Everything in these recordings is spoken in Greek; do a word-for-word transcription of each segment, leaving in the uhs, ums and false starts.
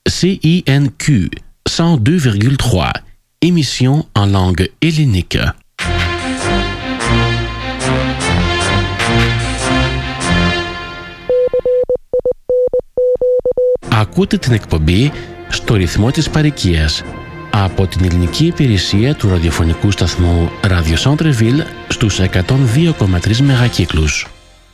C I N Q cent deux virgule trois, émission en langue hellénique. Ακούτε την εκπομπή στο ρυθμό της παροικίας από την ελληνική υπηρεσία του ραδιοφωνικού σταθμού Radio Centre-Ville στους εκατόν δύο κόμμα τρία μεγακύκλους.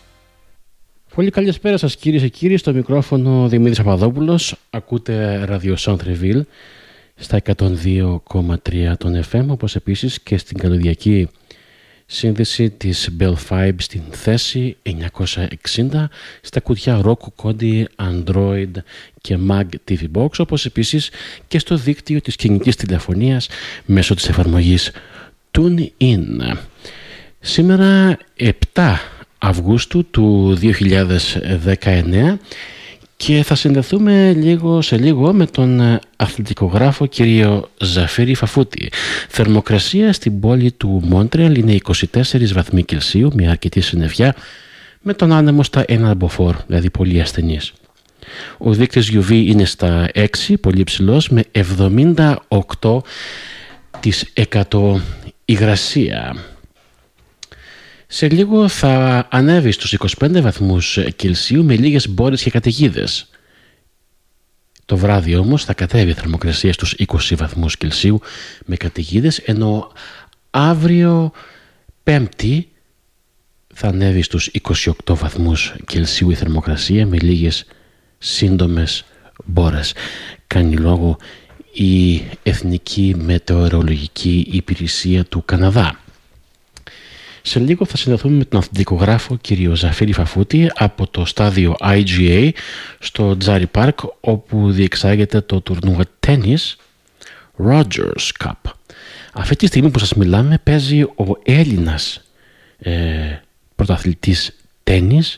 Πολύ καλησπέρα σας κυρίες και κύριοι, στο μικρόφωνο Δημήτρης Παπαδόπουλος. Ακούτε Radio Centre-Ville στα εκατόν δύο κόμμα τρία των εφ εμ, όπως επίσης και στην καλωδιακή σύνδεση της Bell Fibe στην θέση εννιακόσια εξήντα, στα κουτιά Roku, Kodi, Android και Mag τι βι Box, όπως επίσης και στο δίκτυο της κινητής τηλεφωνίας μέσω της εφαρμογής TuneIn. Σήμερα επτά Αυγούστου του δύο χιλιάδες δεκαεννέα και θα συνδεθούμε λίγο σε λίγο με τον αθλητικογράφο κύριο Ζαφίρη Φαφούτη. Θερμοκρασία στην πόλη του Μόντρεαλ είναι είκοσι τέσσερις βαθμοί Κελσίου, μια αρκετή συννεφιά, με τον άνεμο στα ένα μποφόρ, δηλαδή πολύ ασθενής. Ο δείκτης γιου βι είναι στα έξι, πολύ ψηλός, με εβδομήντα οκτώ τοις εκατό υγρασία. Σε λίγο θα ανέβει στους είκοσι πέντε βαθμούς Κελσίου με λίγες μπόρες και καταιγίδες. Το βράδυ όμως θα κατέβει η θερμοκρασία στους είκοσι βαθμούς Κελσίου με καταιγίδες, ενώ αύριο Πέμπτη θα ανέβει στους είκοσι οκτώ βαθμούς Κελσίου η θερμοκρασία με λίγες σύντομες μπόρες. Κάνει λόγο η Εθνική Μετεωρολογική Υπηρεσία του Καναδά. Σε λίγο θα συνδεθούμε με τον αθλητικογράφο κύριο Ζαφίρη Φαφούτη από το στάδιο άι τζι έι στο Τζάρι Πάρκ, όπου διεξάγεται το τουρνουά τένις Rogers Cup. Αυτή τη στιγμή που σας μιλάμε παίζει ο Έλληνας ε, πρωταθλητής τένις,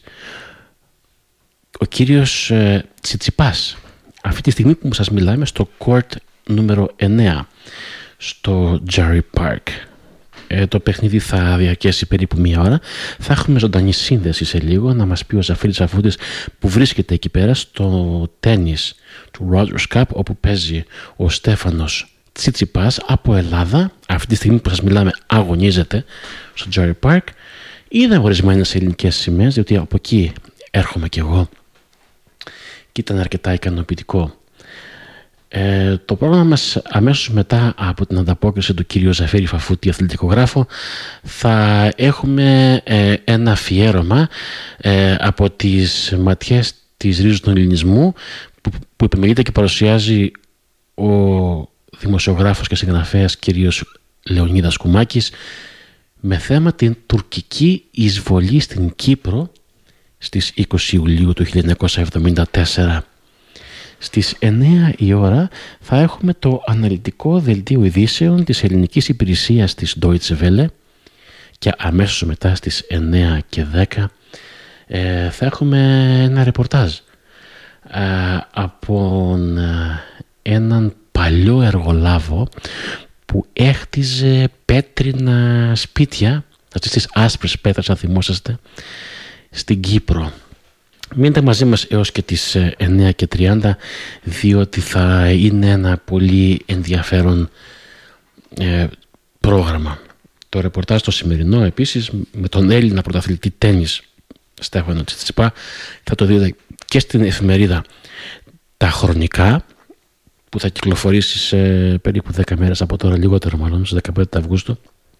ο κύριος ε, Τσιτσιπάς. Αυτή τη στιγμή που σας μιλάμε στο court νούμερο εννέα στο Τζάρι Πάρκ. Ε, το παιχνίδι θα διαρκέσει περίπου μία ώρα. Θα έχουμε ζωντανή σύνδεση σε λίγο, να μας πει ο Ζαφίρης Φαφούτης που βρίσκεται εκεί πέρα στο τένις του Rogers Cup, όπου παίζει ο Στέφανος Τσιτσιπάς από Ελλάδα. Αυτή τη στιγμή που σας μιλάμε αγωνίζεται στο Τζάρι Πάρκ. Είδα ορισμένες ελληνικές σημαίες, διότι από εκεί έρχομαι κι εγώ και ήταν αρκετά ικανοποιητικό. Ε, το πρόγραμμα μας αμέσως μετά από την ανταπόκριση του κυρίου Ζαφίρη Φαφούτη, αθλητικογράφο, θα έχουμε ε, ένα αφιέρωμα ε, από τις ματιές της ρίζος του ελληνισμού που, που επιμελείται και παρουσιάζει ο δημοσιογράφος και συγγραφέας κύριος Λεωνίδας Κουμάκης, με θέμα την τουρκική εισβολή στην Κύπρο στις είκοσι Ιουλίου του χίλια εννιακόσια εβδομήντα τέσσερα. Στις εννέα η ώρα θα έχουμε το αναλυτικό δελτίο ειδήσεων της ελληνικής υπηρεσίας της Deutsche Welle και αμέσως μετά στις εννέα και δέκα ε, θα έχουμε ένα ρεπορτάζ ε, από ε, έναν παλιό εργολάβο που έχτιζε πέτρινα σπίτια, αυτές τις άσπρες πέτρες αν θυμόσαστε, στην Κύπρο. Μείνετε μαζί μας έως και τις εννέα και τριάντα, διότι θα είναι ένα πολύ ενδιαφέρον ε, πρόγραμμα. Το ρεπορτάζ το σημερινό επίσης με τον Έλληνα πρωταθλητή τένις Στέφανο Τσιτσιπά θα το δείτε και στην εφημερίδα Τα Χρονικά, που θα κυκλοφορήσει σε περίπου δέκα μέρες από τώρα, λιγότερο μάλλον, στις δεκαπέντε Αυγούστου,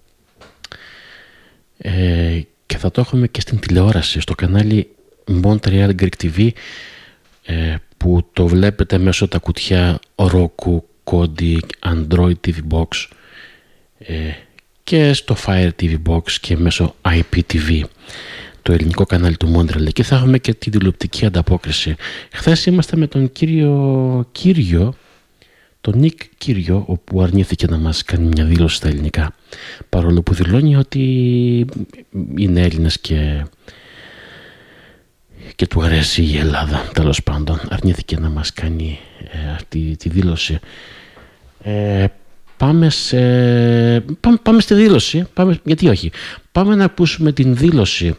ε, και θα το έχουμε και στην τηλεόραση στο κανάλι Montreal Greek τι βι, ε, που το βλέπετε μέσω τα κουτιά Roku, Kodi, Android τι βι Box ε, και στο Fire τι βι Box και μέσω άι πι τι βι, το ελληνικό κανάλι του Montreal. Εκεί θα έχουμε και τη τηλεοπτική ανταπόκριση. Χθες είμαστε με τον κύριο Κύριο, τον Νίκ Κύριο, όπου αρνήθηκε να μας κάνει μια δήλωση στα ελληνικά, παρόλο που δηλώνει ότι είναι Έλληνας και και του αρέσει η Ελλάδα. Τέλος πάντων, αρνήθηκε να μας κάνει ε, αυτή τη δήλωση. Ε, πάμε, σε, πάμε, πάμε στη δήλωση. Πάμε, γιατί όχι. Πάμε να ακούσουμε την δήλωση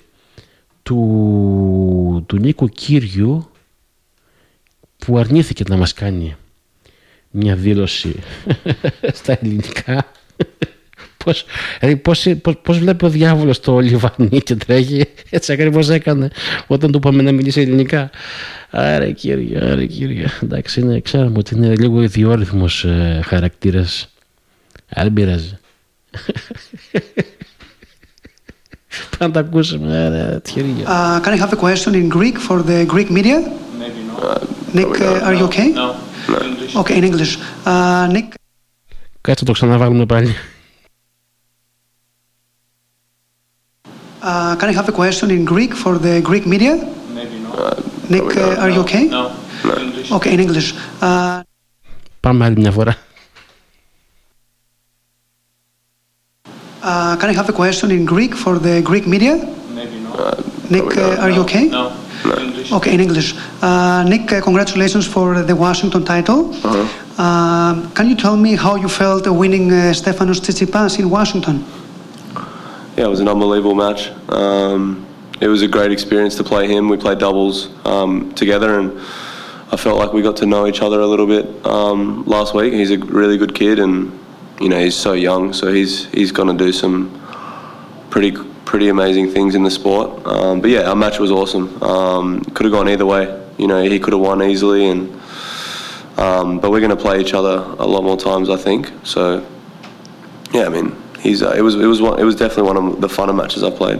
του, του Νίκου Κύριου, που αρνήθηκε να μας κάνει μια δήλωση στα ελληνικά. Πώς, δηλαδή πώς, πώς, πώς βλέπει ο διάβολος το Λιβανί και τρέχει, έτσι ακριβώς έκανε όταν του είπαμε να μιλήσει ελληνικά. Άρα κύριε, άρα κύριε, εντάξει, είναι, ξέρουμε ότι είναι λίγο ιδιόρυθμος ε, χαρακτήρας, αλλά δεν πειράζει. Πάμε να τα ακούσουμε, άρα τυχερία. Uh, can I have a question in Greek for the Greek media? Maybe not. Uh, Nick, uh, are you okay? No, no. English. Okay, in English. Uh, Nick. Κάτσε το ξαναβάλουμε πάλι. Uh, can I have a question in Greek for the Greek media? Maybe not. Nick, uh, are you okay? No, no. English. Okay, in English. Uh, Πάμε άλλη μια φορά. uh, can I have a question in Greek for the Greek media? Maybe not. Nick, uh, are you okay? No, English. Okay, in English. Uh, Nick, uh, congratulations for the Washington title. Uh-huh. Uh, can you tell me how you felt winning uh, Stefanos Tsitsipas in Washington? Yeah, it was an unbelievable match. Um, it was a great experience to play him. We played doubles um, together, and I felt like we got to know each other a little bit um, last week. He's a really good kid, and you know he's so young, so he's he's going to do some pretty pretty amazing things in the sport. Um, but yeah, our match was awesome. Um, could have gone either way. You know, he could have won easily, and um, but we're going to play each other a lot more times, I think. So yeah, I mean. He's, uh, it was it was one, it was definitely one of the funner matches I've played.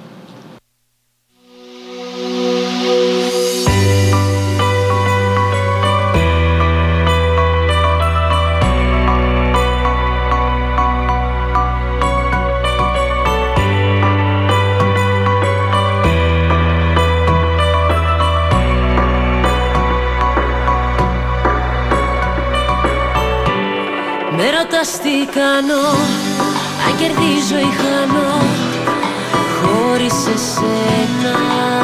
Με ρωτάς τι κάνω, αν κερδίζω ή χάνω χωρίς εσένα.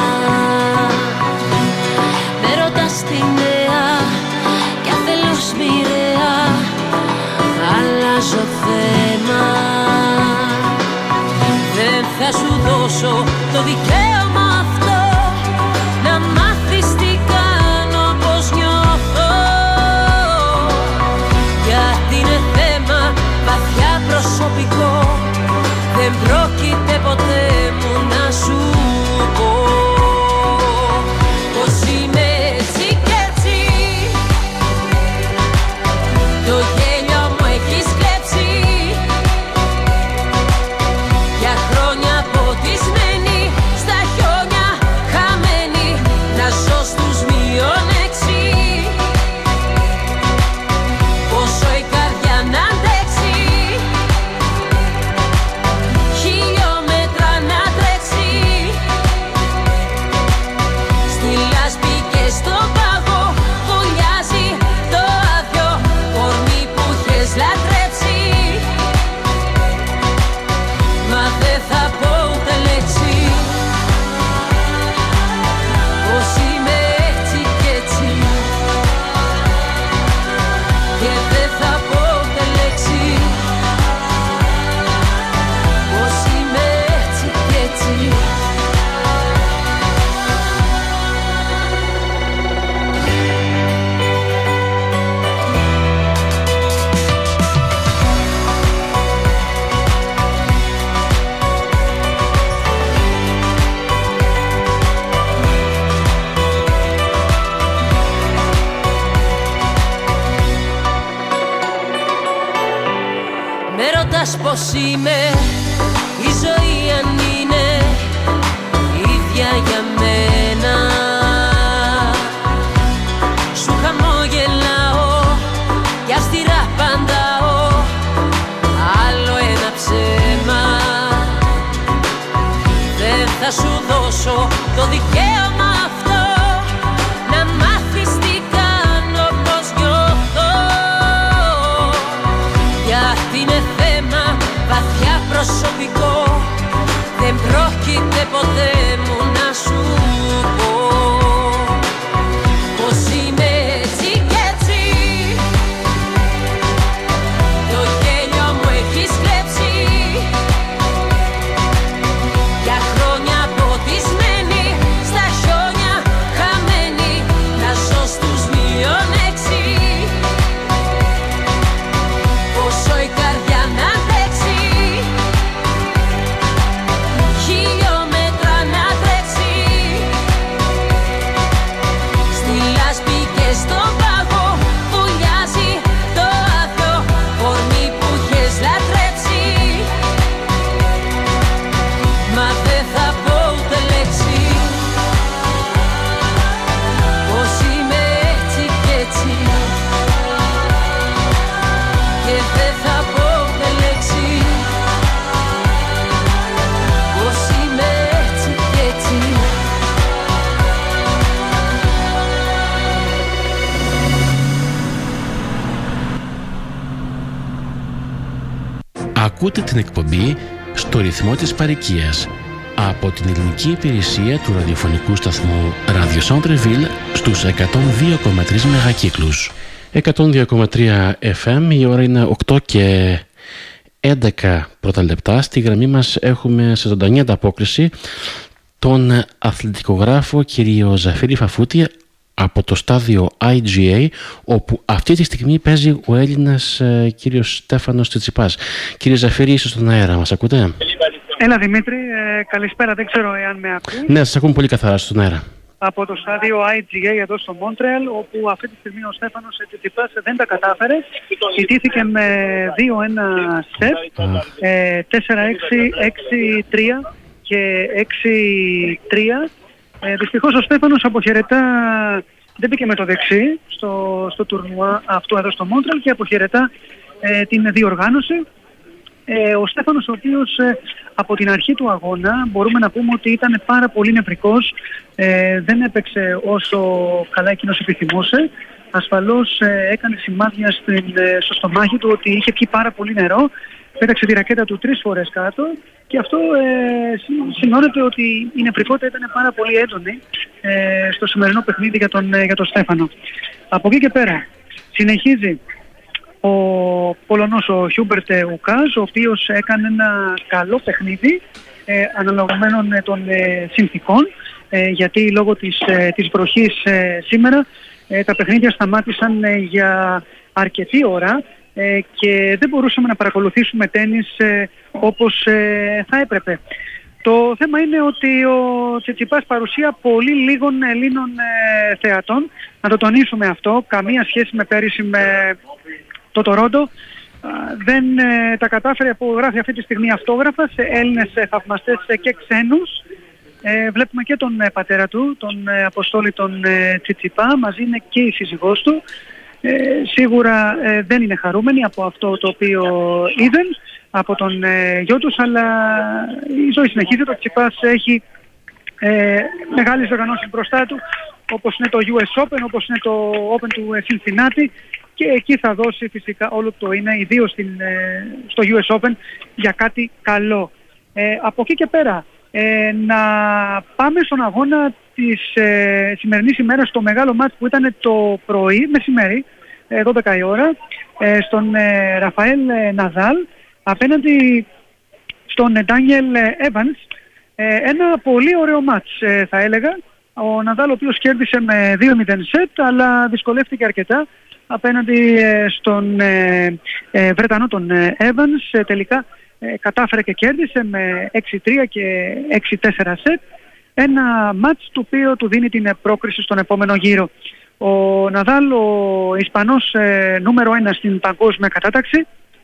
Με ρωτάς τη νέα κι αφελώς μοιραία αλλάζω θέμα. Δεν θα σου δώσω το δικαίωμα αυτό να μάθεις τι κάνω, πως νιώθω. Γιατί είναι θέμα βαθιά προσωπικό, δεν πρόκειται ποτέ μου να σου πω πως είμαι έτσι κι έτσι. Το γέλιο μου έχεις κλέψει, για χρόνια ποτισμένη στα χιόνια χαμένη, να ζω στους μείον έξι. Πόσο η καρδιά να αντέξει, χιλιόμετρα να τρέξει, στη λάσπη και στον πάγο βουλιάζει το άδειο κορμί που είχες λατρέψει. Μα δεν θα πω ούτε λέξη, πως είμαι έτσι κι έτσι. Και δεν θα πω ούτε λέξη, πως είμαι έτσι κι έτσι. Με ρωτάς πως είμαι, η ζωή αν είναι ίδια για μένα. Σου χαμογελάω κι αυστηρά απαντάω άλλο ένα ψέμα. Δεν θα σου δώσω το δικαίωμα αυτό να μάθεις τι κάνω, πως νιώθω. Γιατί είναι θέμα βαθιά προσωπικό, δεν πρόκειται ποτέ μου να σου πω πως είμαι έτσι κι έτσι. Το γέλιο μου έχεις κλέψει, για χρόνια ποτισμένη στα χιόνια χαμένη, να ζω στους μείον έξι. Ακούτε την εκπομπή «Στο ρυθμό της παροικίας» από την ελληνική υπηρεσία του ραδιοφωνικού σταθμού Radio Centre-Ville στους εκατόν δύο κόμμα τρία μεγακύκλους. εκατόν δύο κόμμα τρία εφ εμ, η ώρα είναι οκτώ και έντεκα πρώτα λεπτά. Στη γραμμή μας έχουμε σε ζωντανή ανταπόκριση τον αθλητικογράφο κύριο Ζαφύρη Φαφούτη από το στάδιο άι τζι έι, όπου αυτή τη στιγμή παίζει ο Έλληνας ε, κύριος Στέφανος Τσιτσιπάς. Κύριε Ζαφύρη, είστε στον αέρα, μας ακούτε? Έλα Δημήτρη, ε, καλησπέρα, δεν ξέρω εάν με ακούς. Ναι, σας ακούμε πολύ καθαρά στον αέρα. Από το στάδιο άι τζι έι εδώ στο Μόντρεαλ, όπου αυτή τη στιγμή ο Στέφανος Τσιτσιπάς δεν τα κατάφερε. Ιτήθηκε με δύο ένα σετ, ε, τέσσερα έξι, έξι τρία και έξι τρία. Ε, δυστυχώς ο Στέφανος αποχαιρετά, δεν μπήκε με το δεξί στο, στο τουρνουά αυτό εδώ στο Μόντρεαλ και αποχαιρετά ε, την διοργάνωση. Ε, ο Στέφανος, ο οποίος ε, από την αρχή του αγώνα μπορούμε να πούμε ότι ήταν πάρα πολύ νευρικός, ε, δεν έπαιξε όσο καλά εκείνος επιθυμούσε. Ασφαλώς ε, έκανε σημάδια στην, ε, στο στομάχι του ότι είχε πιει πάρα πολύ νερό, πέταξε τη ρακέτα του τρεις φορές κάτω και αυτό ε, σημειώνεται ότι η νευρικότητα ήταν πάρα πολύ έντονη ε, στο σημερινό παιχνίδι για τον, ε, για τον Στέφανο. Από εκεί και πέρα συνεχίζει ο Πολωνός ο Χιούμπερτ Ουκάζ, ο οποίος έκανε ένα καλό παιχνίδι ε, αναλογωμένων των ε, συνθήκων, ε, γιατί λόγω της, ε, της βροχής ε, σήμερα ε, τα παιχνίδια σταμάτησαν ε, για αρκετή ώρα ε, και δεν μπορούσαμε να παρακολουθήσουμε τένις ε, όπως ε, θα έπρεπε. Το θέμα είναι ότι ο Τσιτσιπάς παρουσία πολύ λίγων Ελλήνων ε, θεατών. Να το τονίσουμε αυτό, καμία σχέση με πέρυσι με το Τορόντο. Δεν ε, τα κατάφερε, που γράφει αυτή τη στιγμή αυτόγραφα σε Έλληνες ε, θαυμαστές ε, και ξένους. Ε, βλέπουμε και τον ε, πατέρα του, τον ε, Αποστόλη τον ε, Τσιτσιπά, μαζί είναι και η σύζυγός του. Ε, σίγουρα ε, δεν είναι χαρούμενοι από αυτό το οποίο είδαν από τον ε, γιο τους, αλλά η ζωή συνεχίζεται. Ο Τσιτσιπάς έχει ε, μεγάλες οργανώσεις μπροστά του, όπως είναι το γιου ες Open, όπως είναι το Open του Cincinnati, και εκεί θα δώσει φυσικά όλο το είναι, ιδίως στην, ε, στο γιου ες Open, για κάτι καλό. Ε, από εκεί και πέρα, ε, να πάμε στον αγώνα της ε, σημερινής ημέρας, το μεγάλο μάτς που ήταν το πρωί, μεσημέρι, ε, δώδεκα η ώρα, ε, στον ε, Ραφαέλ ε, Ναδάλ, απέναντι στον Ντάνιελ Έβανς. Ε, ένα πολύ ωραίο μάτς ε, θα έλεγα. Ο Ναδάλ, ο οποίος κέρδισε με δύο μηδέν σετ, αλλά δυσκολεύτηκε αρκετά απέναντι ε, στον ε, ε, Βρετανό τον ε, Evans. Ε, τελικά ε, κατάφερε και κέρδισε με έξι τρία και έξι τέσσερα σετ. Ένα μάτς το οποίο του δίνει την πρόκριση στον επόμενο γύρο. Ο Ναδάλ, ο Ισπανός ε, νούμερο ένα στην παγκόσμια κατάταξη,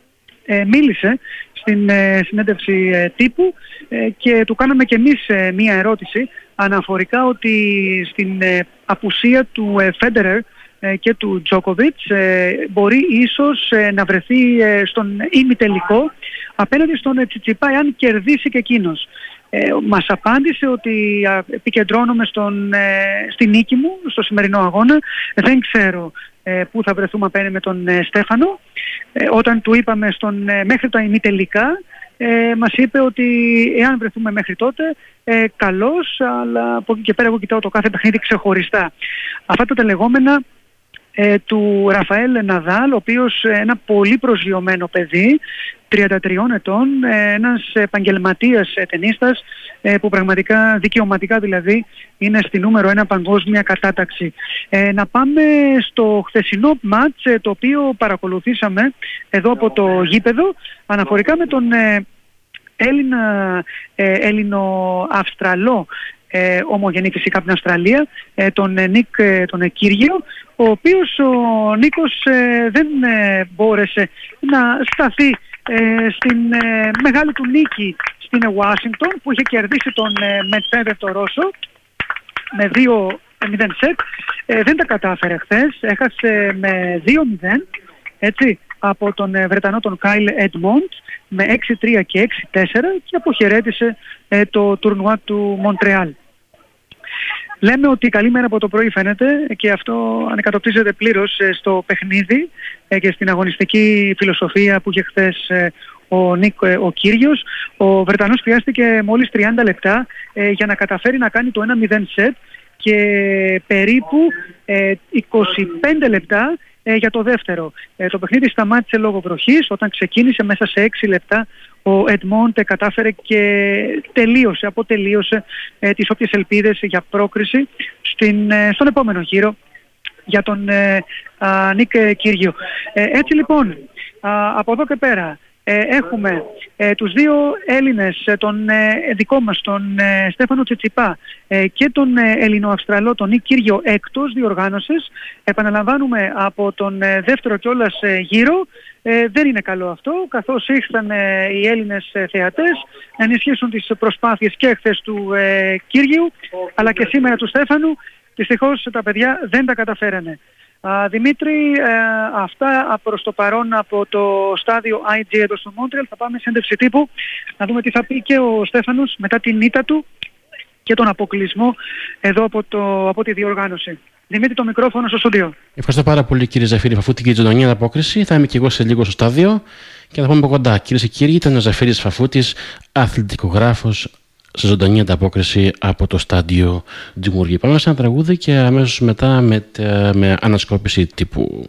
ε, μίλησε στην ε, συνέντευξη ε, τύπου ε, και του κάναμε και εμείς ε, μία ερώτηση αναφορικά ότι στην ε, απουσία του ε, Φέντερερ και του Τζόκοβιτς μπορεί ίσως να βρεθεί στον ημιτελικό απέναντι στον Τσιτσιπά εάν κερδίσει και εκείνος. Ε, μας απάντησε ότι επικεντρώνομαι στον, στη νίκη μου στο σημερινό αγώνα. Δεν ξέρω ε, πού θα βρεθούμε απέναντι με τον ε, Στέφανο. Ε, όταν του είπαμε στον, ε, μέχρι τα ημιτελικά, ε, μας είπε ότι εάν βρεθούμε μέχρι τότε, ε, καλώς, αλλά από εκεί και πέρα εγώ κοιτάω το κάθε παιχνίδι ξεχωριστά. Αυτά τα λεγόμενα Ε, του Ραφαέλ Ναδάλ, ο οποίος ε, ένα πολύ προσγειωμένο παιδί, τριάντα τριών ετών, ε, ένας επαγγελματίας ε, τενίστας ε, που πραγματικά δικαιωματικά δηλαδή είναι στη νούμερο ένα παγκόσμια κατάταξη. Ε, να πάμε στο χθεσινό μάτς ε, το οποίο παρακολουθήσαμε εδώ από το γήπεδο αναφορικά με τον ε, Έλληνα, ε, Έλληνο-Αυστραλό Ε, ομογενή φυσικά από την Αυστραλία, ε, τον ε, Νίκ ε, τον ε, Κύριο, ο οποίος ο Νίκος ε, δεν ε, μπόρεσε να σταθεί ε, στην ε, μεγάλη του νίκη στην Ουάσιγκτον, που είχε κερδίσει τον ε, Μετβέντεφ το Ρώσο με δύο μηδέν σετ. Ε, δεν τα κατάφερε χθες, έχασε με δύο μηδέν, έτσι, από τον ε, Βρετανό τον Κάιλ Εντμόντ με έξι τρία και έξι τέσσερα και αποχαιρέτησε ε, το τουρνουά του Μοντρεάλ. Λέμε ότι καλή μέρα από το πρωί φαίνεται και αυτό ανεκατοπτρίζεται πλήρως ε, στο παιχνίδι ε, και στην αγωνιστική φιλοσοφία που είχε χθες ε, ο Νίκ ο Κύριος. Ο Βρετανός χρειάστηκε μόλις τριάντα λεπτά ε, για να καταφέρει να κάνει το ένα μηδέν σετ και περίπου ε, είκοσι πέντε λεπτά ε, για το δεύτερο. Ε, το παιχνίδι σταμάτησε λόγω βροχής. Όταν ξεκίνησε μέσα σε έξι λεπτά ο Edmond κατάφερε και τελείωσε, αποτελείωσε ε, τις όποιες ελπίδες για πρόκριση στην, ε, στον επόμενο γύρο για τον ε, α, Νίκ Κύριο. Ε, έτσι λοιπόν, α, από εδώ και πέρα ε, έχουμε ε, τους δύο Έλληνες, ε, τον ε, δικό μας, τον ε, Στέφανο Τσιτσιπά ε, και τον ε, Ελληνοαυστραλό, τον Νίκ Κύριο, εκτός διοργάνωσης. Επαναλαμβάνουμε από τον ε, δεύτερο κιόλας ε, γύρο. Ε, δεν είναι καλό αυτό, καθώς ήρθαν ε, οι Έλληνες ε, θεατές να ενισχύσουν τις προσπάθειες και χθες του ε, Κύριου, αλλά και σήμερα του Στέφανου. Δυστυχώς τα παιδιά δεν τα καταφέρανε. Α, Δημήτρη, ε, αυτά προς το παρόν από το στάδιο άι τζι εδώ στο Μόντρεαλ. Θα πάμε σε έντευξη τύπου να δούμε τι θα πει και ο Στέφανος μετά την ήττα του και τον αποκλεισμό εδώ από, το, από τη διοργάνωση. Δημήτρη, το μικρόφωνο στο στούντιο. Ευχαριστώ πάρα πολύ, κύριε Ζαφύρη Φαφούτη, για τη ζωντανή ανταπόκριση. Θα είμαι και εγώ σε λίγο στο στάδιο και θα πούμε από κοντά. Κυρίες και κύριοι, ήταν ο Ζαφύρης Φαφούτης, αθλητικογράφος, σε ζωντανή ανταπόκριση από το στάδιο Τζιμούργη. Πάμε σε ένα τραγούδι και αμέσως μετά με, με ανασκόπηση τύπου.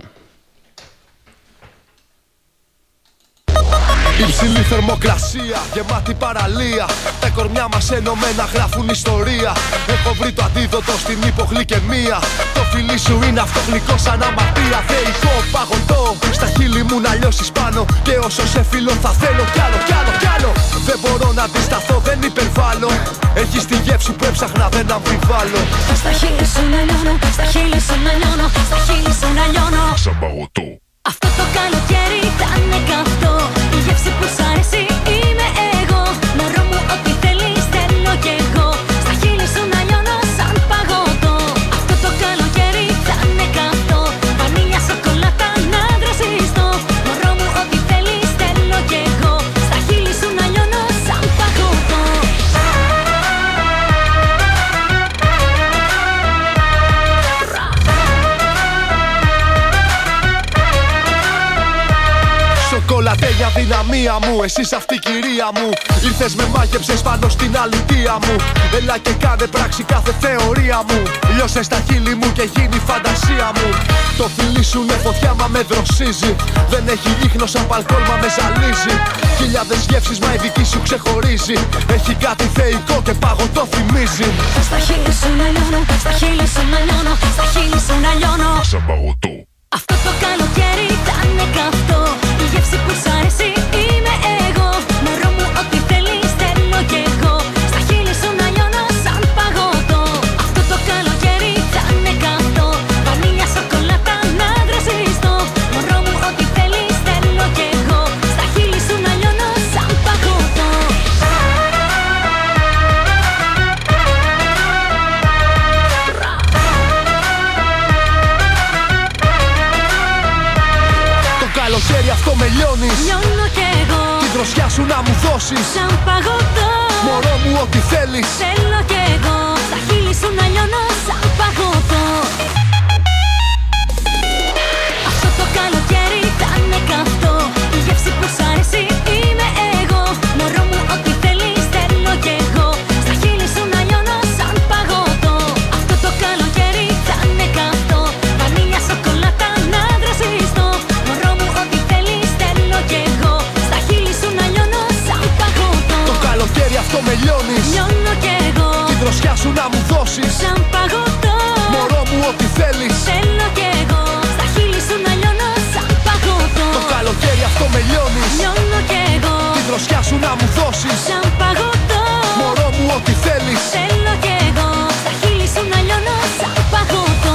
Υψηλή θερμοκρασία, γεμάτη παραλία. Τα κορμιά μας ενωμένα γράφουν ιστορία. Έχω βρει το αντίδοτο στην υπογλυκαιμία. Το φιλί σου είναι αυτό γλυκό σαν αμαρτία. Θεϊκό παγωτό, στα χείλη μου να λιώσεις πάνω. Και όσο σε φιλώ θα θέλω κι άλλο, κι άλλο, κι άλλο. Δεν μπορώ να αντισταθώ, δεν υπερβάλλω. Έχεις τη γεύση που έψαχνα, δεν αμφιβάλλω. Στα χείλη σου να λιώνω, στα χείλη σου να λιώνω, στα χείλη σου να λιώνω. Σαν παγωτό. Αυτό το καλοκαίρι θα είναι καυτό. Η γεύση που σ' αρέσει είμαι εγώ. Μωρό μου ό,τι θέλεις θέλω κι εγώ. Στα χείλη σου να λιώνω σαν παγωτό. Αυτό το καλοκαίρι θα είναι καυτό. Βανίλια, σοκολάτα να δροσιστώ. Μωρό μου ό,τι θέλεις θέλω κι εγώ. Στα χείλη σου να λιώνω σαν παγωτό. Σοκολατέγια δυναμία μου, εσείς αυτή κυρία μου. Ήρθες με μάγεψες πάνω στην αλητία μου. Έλα και κάνε πράξη κάθε θεωρία μου. Λιώσε στα χείλη μου και γίνει φαντασία μου. Το φιλί σου είναι φωτιά μα με δροσίζει. Δεν έχει ίχνος σαν παλκόλ μα με ζαλίζει. Χιλιάδες γεύσεις μα η δική σου ξεχωρίζει. Έχει κάτι θεϊκό και παγωτό θυμίζει. Στα χείλη σου να λιώνω, στα χείλη σου να λιώνω, στα χείλη σου να λιώνω. Σαν παγωτό. Αυτό το καλοκαίρι θα είναι καυτό. Η γεύση που σ' αρέσει είμαι εγώ. Μωρό μου ό,τι θέλεις θέλω κι εγώ. Στα χείλη σου να λιώνω σαν παγωτό. Αυτό το καλοκαίρι θα είναι καυτό. Βανίλια, σοκολάτα να δροσιστώ. Μωρό μου ό,τι θέλεις θέλω κι εγώ. Στα χείλη σου να λιώνω σαν παγωτό. Καλοκαίρι αυτό με λιώνεις. Λιώνω κι εγώ. Τη δροσιά σου να μου δώσεις. Σαν παγωτό. Μωρό μου ό,τι θέλεις θέλω κι εγώ. Στα χείλη σου να λιώνω σαν παγωτό. Αυτό το καλοκαίρι θα είναι καυτό. Η γεύση που σ' αρέσει είμαι εγώ. Μωρό μου ό,τι θέλεις θέλω κι εγώ. Στα χείλη σου να λιώνω σαν παγωτό. Αυτό το καλοκαίρι θα είναι καυτό. Βανίλια, σοκολάτα να δροσιστώ. Μωρό μου ό,τι θέλεις θέλω κι εγώ. Στα χείλη σου να λιώνω σαν παγωτό. Το καλοκαίρι αυτό με λιώνεις. Λιώνω κι εγώ. Τη δροσιά σου να μου δώσεις. Σαν παγωτό. Μωρό μου ό,τι θέλεις θέλω κι εγώ. Στα χείλη σου να λιώνω σαν παγωτό. Το καλοκαίρι αυτό με λιώνεις. Λιώνω κι εγώ. Τη δροσιά σου να μου δώσεις. Σαν παγωτό. Μωρό μου ό,τι θέλεις θέλω κι εγώ. Στα χείλη σου να λιώνω σαν παγωτό.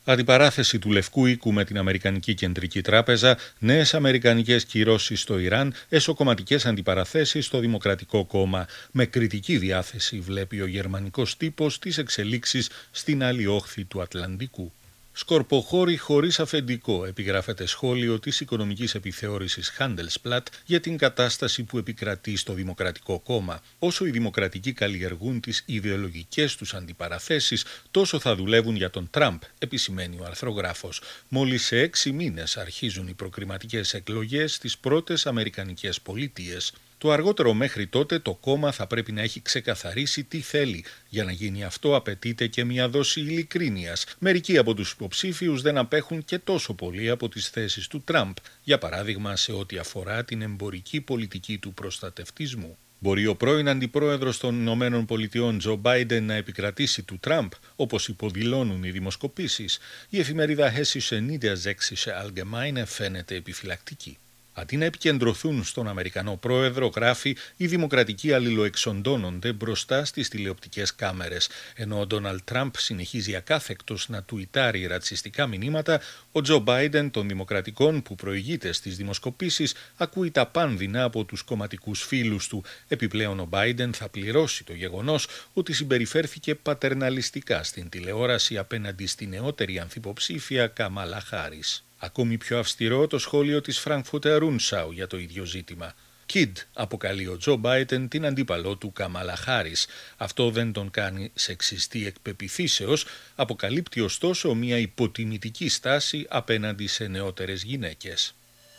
Αντιπαράθεση του Λευκού Οίκου με την Αμερικανική Κεντρική Τράπεζα, νέες αμερικανικές κυρώσεις στο Ιράν, εσωκομματικές αντιπαραθέσεις στο Δημοκρατικό Κόμμα. Με κριτική διάθεση βλέπει ο γερμανικός τύπος τις εξελίξεις στην άλλη όχθη του Ατλαντικού. Σκορποχώρη χωρίς αφεντικό, επιγράφεται σχόλιο της οικονομικής επιθεώρησης Handelsblatt για την κατάσταση που επικρατεί στο Δημοκρατικό Κόμμα. Όσο οι δημοκρατικοί καλλιεργούν τις ιδεολογικές τους αντιπαραθέσεις, τόσο θα δουλεύουν για τον Τραμπ, επισημαίνει ο αρθρογράφος. Μόλις σε έξι μήνες αρχίζουν οι προκριματικές εκλογές στις πρώτες αμερικανικές πολιτείες. Το αργότερο μέχρι τότε το κόμμα θα πρέπει να έχει ξεκαθαρίσει τι θέλει. Για να γίνει αυτό απαιτείται και μια δόση ειλικρίνειας. Μερικοί από τους υποψήφιους δεν απέχουν και τόσο πολύ από τις θέσεις του Τραμπ, για παράδειγμα σε ό,τι αφορά την εμπορική πολιτική του προστατευτισμού. Μπορεί ο πρώην αντιπρόεδρος των Ηνωμένων Πολιτειών Τζο Μπάιντεν να επικρατήσει του Τραμπ, όπως υποδηλώνουν οι δημοσκοπήσεις. Η εφημερίδα Hessische Niedersächsische Allgemeine φαίνεται επιφυλακτική. Αντί να επικεντρωθούν στον Αμερικανό πρόεδρο, γράφει, οι δημοκρατικοί αλληλοεξοντώνονται μπροστά στις τηλεοπτικές κάμερες. Ενώ ο Ντόναλντ Τραμπ συνεχίζει ακάθεκτος να τουιτάρει ρατσιστικά μηνύματα, ο Τζο Μπάιντεν των Δημοκρατικών, που προηγείται στις δημοσκοπήσεις, ακούει τα πάνδυνα από τους κομματικούς φίλους του. Επιπλέον ο Μπάιντεν θα πληρώσει το γεγονός ότι συμπεριφέρθηκε πατερναλιστικά στην τηλεόραση απέναντι στη νεότερη ανθυποψήφια Καμάλα Χάρις. Ακόμη πιο αυστηρό το σχόλιο της Frankfurter Rundschau για το ίδιο ζήτημα. Kid αποκαλεί ο Τζο Μπάιντεν την αντίπαλό του Καμάλα Χάρις. Αυτό δεν τον κάνει σεξιστή εκ πεποιθήσεως, αποκαλύπτει ωστόσο μια υποτιμητική στάση απέναντι σε νεότερες γυναίκες.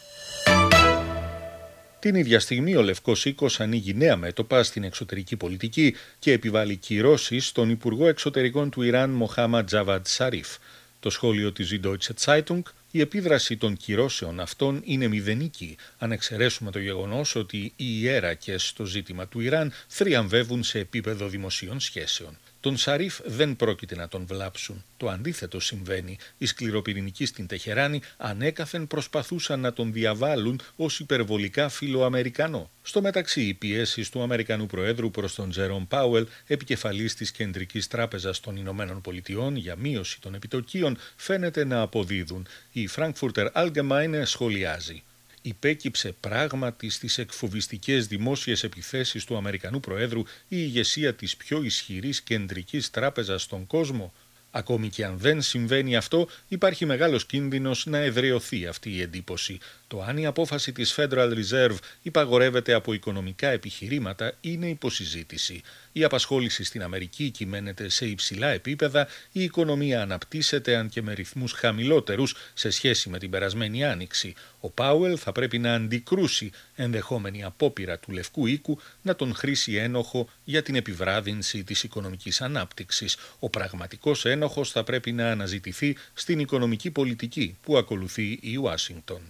Την ίδια στιγμή ο Λευκός Οίκος ανοίγει νέα μέτωπα στην εξωτερική πολιτική και επιβάλλει κυρώσεις στον Υπουργό Εξωτερικών του Ιράν Μοχάμαντ Τζαβάντ Σαρίφ. Το σχόλιο της Süddeutsche Zeitung, η επίδραση των κυρώσεων αυτών είναι μηδενική, αν εξαιρέσουμε το γεγονός ότι οι ιέρακες στο ζήτημα του Ιράν θριαμβεύουν σε επίπεδο δημοσίων σχέσεων. Τον Σαρίφ δεν πρόκειται να τον βλάψουν. Το αντίθετο συμβαίνει. Οι σκληροπυρηνικοί στην Τεχεράνη ανέκαθεν προσπαθούσαν να τον διαβάλουν ως υπερβολικά φιλοαμερικανό. Στο μεταξύ, οι πιέσεις του Αμερικανού Προέδρου προς τον Τζερόμ Πάουελ, επικεφαλής της Κεντρικής Τράπεζας των Ηνωμένων Πολιτειών, για μείωση των επιτοκίων φαίνεται να αποδίδουν. Η Frankfurter Allgemeine σχολιάζει. Υπέκυψε πράγματι στις εκφοβιστικές δημόσιες επιθέσεις του Αμερικανού Προέδρου η ηγεσία της πιο ισχυρής κεντρικής τράπεζας στον κόσμο. Ακόμη και αν δεν συμβαίνει αυτό, υπάρχει μεγάλος κίνδυνος να εδραιωθεί αυτή η εντύπωση. Το αν η απόφαση της Federal Reserve υπαγορεύεται από οικονομικά επιχειρήματα είναι υποσυζήτηση. Η απασχόληση στην Αμερική κυμαίνεται σε υψηλά επίπεδα, η οικονομία αναπτύσσεται αν και με ρυθμούς χαμηλότερους σε σχέση με την περασμένη άνοιξη. Ο Πάουελ θα πρέπει να αντικρούσει ενδεχόμενη απόπειρα του Λευκού Οίκου να τον χρήσει ένοχο για την επιβράδυνση της οικονομικής ανάπτυξης. Ο πραγματικός ένοχος θα πρέπει να αναζητηθεί στην οικονομική πολιτική που ακολουθεί η Ουάσιγκτον.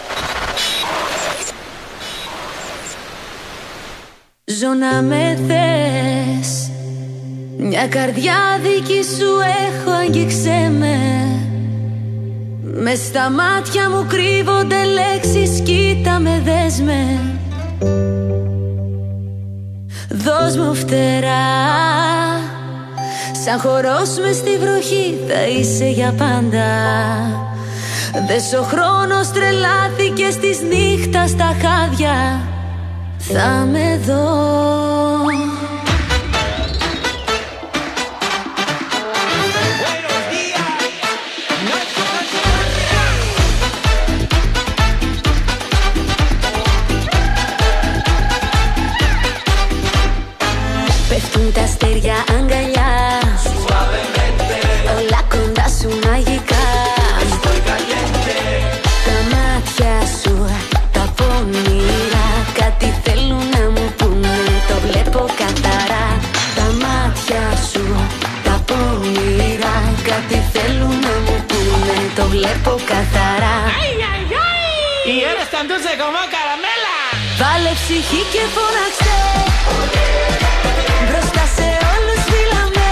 Ζω να με θες, μια καρδιά δική σου έχω, αγγίξε με. Μες στα μάτια μου κρύβονται λέξεις, κοίτα με, δες με. Δώσ' μου φτερά, σαν χορός μες στη βροχή θα είσαι για πάντα. Δες ο χρόνος τρελάθηκε στις νύχτα στα χάδια, θα με δω. Πέφτουν τα αστέρια αγκαλιά, όλα κοντά σου μαγικά. Τα μάτια σου, τα πονηρά, κάτι θέλουν να μου πούνε, το βλέπω καθαρά. Τα μάτια σου, τα πονηρά, κάτι θέλουν να μου πούνε, το βλέπω καθαρά. Y eres tan dulce como caramela. Βάλε ψυχή και φώναξε, μπροστά σε όλους φύλαμε.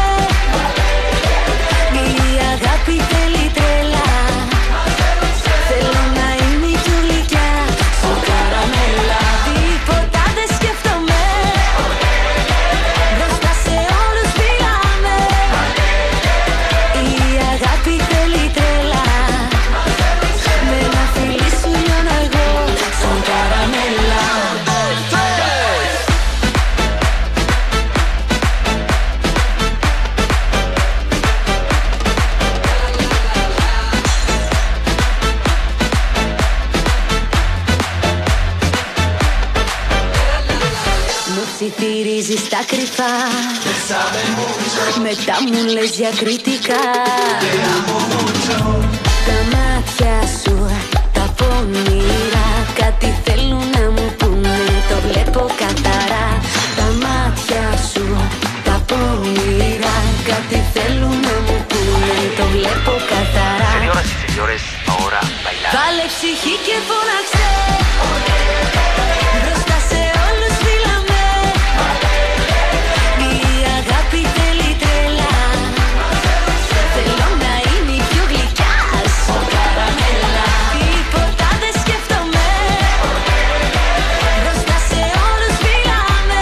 Η αγάπη θέλει τρέλα, θέλω να είμαι η πιο γλυκιά σου καραμέλα. Τίποτα δεν σκέφτομαι, μπροστά σε όλους φύλαμε. Η αγάπη θέλει τρέλα. ψιθυρίζεις τα κρυφά. Μετά μου λες διακριτικά. Τα μάτια σου, τα πονηρά, κάτι θέλουν να μου πούνε, το βλέπω καθαρά. Τα μάτια σου, τα πονηρά, κάτι θέλουν να μου πούνε, το βλέπω καθαρά. Señoras y señores, ahora bailar. Βάλε ψυχή και φώναξε. Μπροστά σε όλους φύλαμε. Η αγάπη θέλει τρέλα. Θέλω να είναι η πιο γλυκιά σου καραμέλα. Τίποτα δεν σκέφτομαι. Μπροστά σε όλους φύλαμε.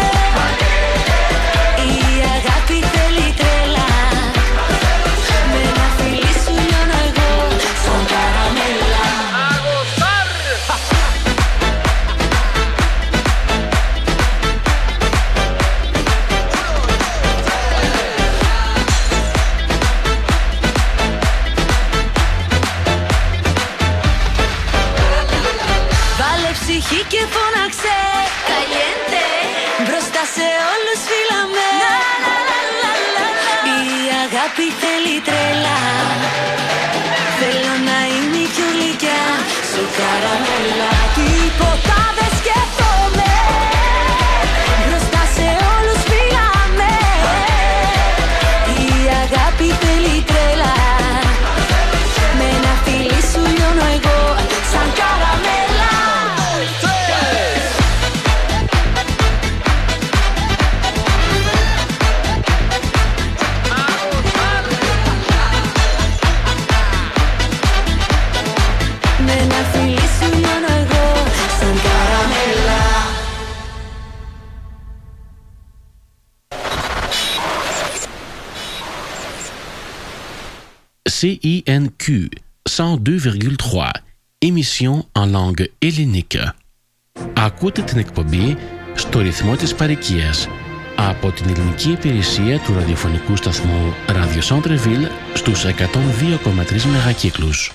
Η αγάπη θέλει τρέλα. Με ένα φιλί σου λιώνω εγώ σαν καραμέλα. Βάλε ψυχή και φώναξε. Caliente. Μπροστά σε όλους φύλαμε. Η αγάπη θέλει τρέλα. Θέλω να είναι η πιο γλυκιά σου καραμέλα. Τίποτα δεν σκέφτομαι. Μπροστά σε όλους φύλαμε. Η αγάπη θέλει τρέλα. Με ένα φιλί σου λιώνω εγώ σαν καραμέλα. Με ένα φιλί σου λιώνω εγώ σαν καραμέλα. C I N Q cent deux virgule trois, émission en langue hellénique. Ακούτε την εκπομπή στο ρυθμό της παροικίας από την ελληνική υπηρεσία του ραδιοφωνικού σταθμού Radio Centre Ville στους εκατόν δύο κόμμα τρία μεγακύκλους.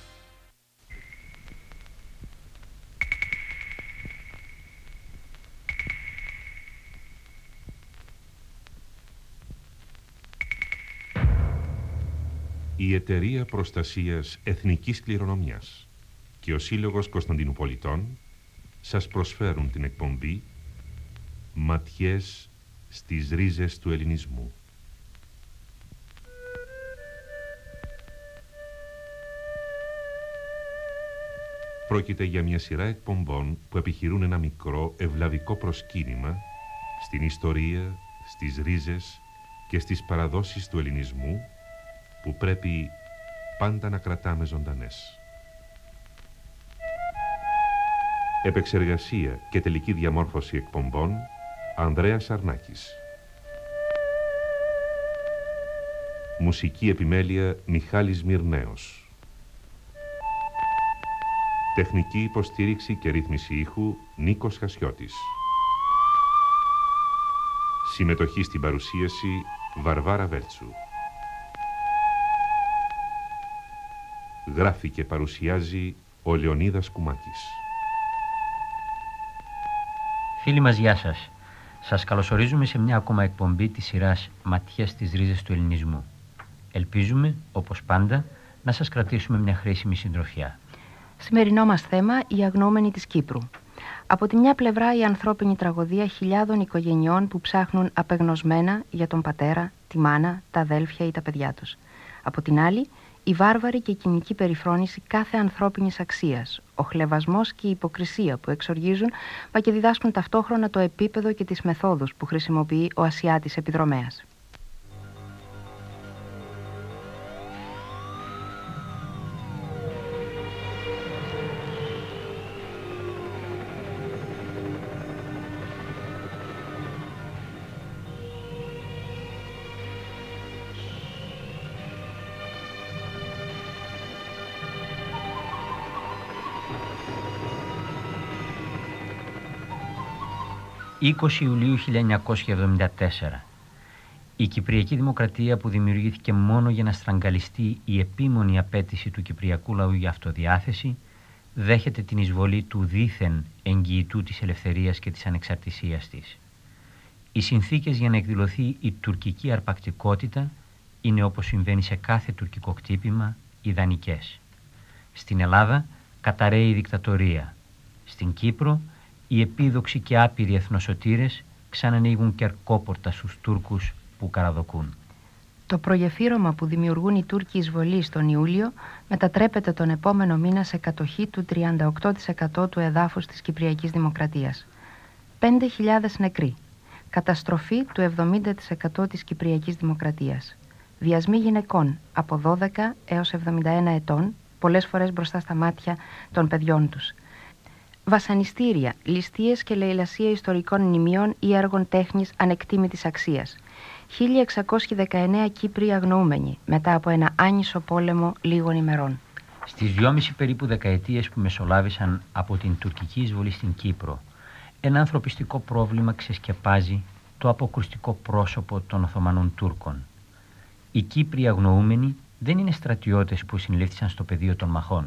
Η Εταιρεία Προστασίας Εθνικής Κληρονομιάς και ο Σύλλογος Κωνσταντινουπολιτών σας προσφέρουν την εκπομπή «Ματιές στις ρίζες του ελληνισμού». Πρόκειται για μια σειρά εκπομπών που επιχειρούν ένα μικρό ευλαβικό προσκύνημα στην ιστορία, στις ρίζες και στις παραδόσεις του ελληνισμού που πρέπει πάντα να κρατάμε ζωντανές. Επεξεργασία και τελική διαμόρφωση εκπομπών Ανδρέας Αρνάκης. Μουσική επιμέλεια Μιχάλης Μυρναίος. Τεχνική υποστήριξη και ρύθμιση ήχου Νίκος Χασιώτης. Συμμετοχή στην παρουσίαση Βαρβάρα Βέρτσου. Γράφει και παρουσιάζει ο Λεωνίδας Κουμάκης. Φίλοι μας, γεια σας. Σας καλωσορίζουμε σε μια ακόμα εκπομπή της σειράς «Ματιές στις ρίζες του ελληνισμού». Ελπίζουμε, όπως πάντα, να σας κρατήσουμε μια χρήσιμη συντροφιά. Σημερινό μας θέμα, η αγνοούμενη της Κύπρου. Από τη μια πλευρά η ανθρώπινη τραγωδία χιλιάδων οικογενειών που ψάχνουν απεγνωσμένα για τον πατέρα, τη μάνα, τα αδέλφια ή τα παιδιά τους. Από την άλλη, η βάρβαρη και κοινική περιφρόνηση κάθε ανθρώπινης αξίας, ο χλευασμός και η υποκρισία που εξοργίζουν, μα και διδάσκουν ταυτόχρονα το επίπεδο και τις μεθόδους που χρησιμοποιεί ο Ασιάτης επιδρομέας. είκοσι Ιουλίου χίλια εννιακόσια εβδομήντα τέσσερα. Η Κυπριακή Δημοκρατία, που δημιουργήθηκε μόνο για να στραγγαλιστεί η επίμονη απέτηση του κυπριακού λαού για αυτοδιάθεση, δέχεται την εισβολή του δήθεν εγγυητού της ελευθερίας και της ανεξαρτησίας της. Οι συνθήκες για να εκδηλωθεί η τουρκική αρπακτικότητα είναι, όπως συμβαίνει σε κάθε τουρκικό κτύπημα, ιδανικές. Στην Ελλάδα καταραίει η δικτατορία. Στην Κύπρο οι επίδοξοι και άπειροι εθνοσωτήρες ξανανοίγουν κερκόπορτα στους Τούρκους που καραδοκούν. Το προγεφύρωμα που δημιουργούν οι Τούρκοι εισβολή τον Ιούλιο μετατρέπεται τον επόμενο μήνα σε κατοχή του τριάντα οκτώ τοις εκατό του εδάφους της Κυπριακής Δημοκρατίας. πέντε χιλιάδες νεκροί. Καταστροφή του εβδομήντα τοις εκατό της Κυπριακής Δημοκρατίας. Βιασμοί γυναικών από δώδεκα έως εβδομήντα ένα ετών, πολλές φορές μπροστά στα μάτια των παιδιών τους. Βασανιστήρια, ληστείες και λαιλασία ιστορικών μνημείων ή έργων τέχνης ανεκτήμητης αξίας. χίλια εξακόσιοι δεκαεννέα Κύπροι αγνοούμενοι μετά από ένα άνισο πόλεμο λίγων ημερών. Στις δυόμιση περίπου δεκαετίες που μεσολάβησαν από την τουρκική εισβολή στην Κύπρο, ένα ανθρωπιστικό πρόβλημα ξεσκεπάζει το αποκρουστικό πρόσωπο των Οθωμανών Τούρκων. Οι Κύπροι αγνοούμενοι δεν είναι στρατιώτες που συνελήφθησαν στο πεδίο των μαχών.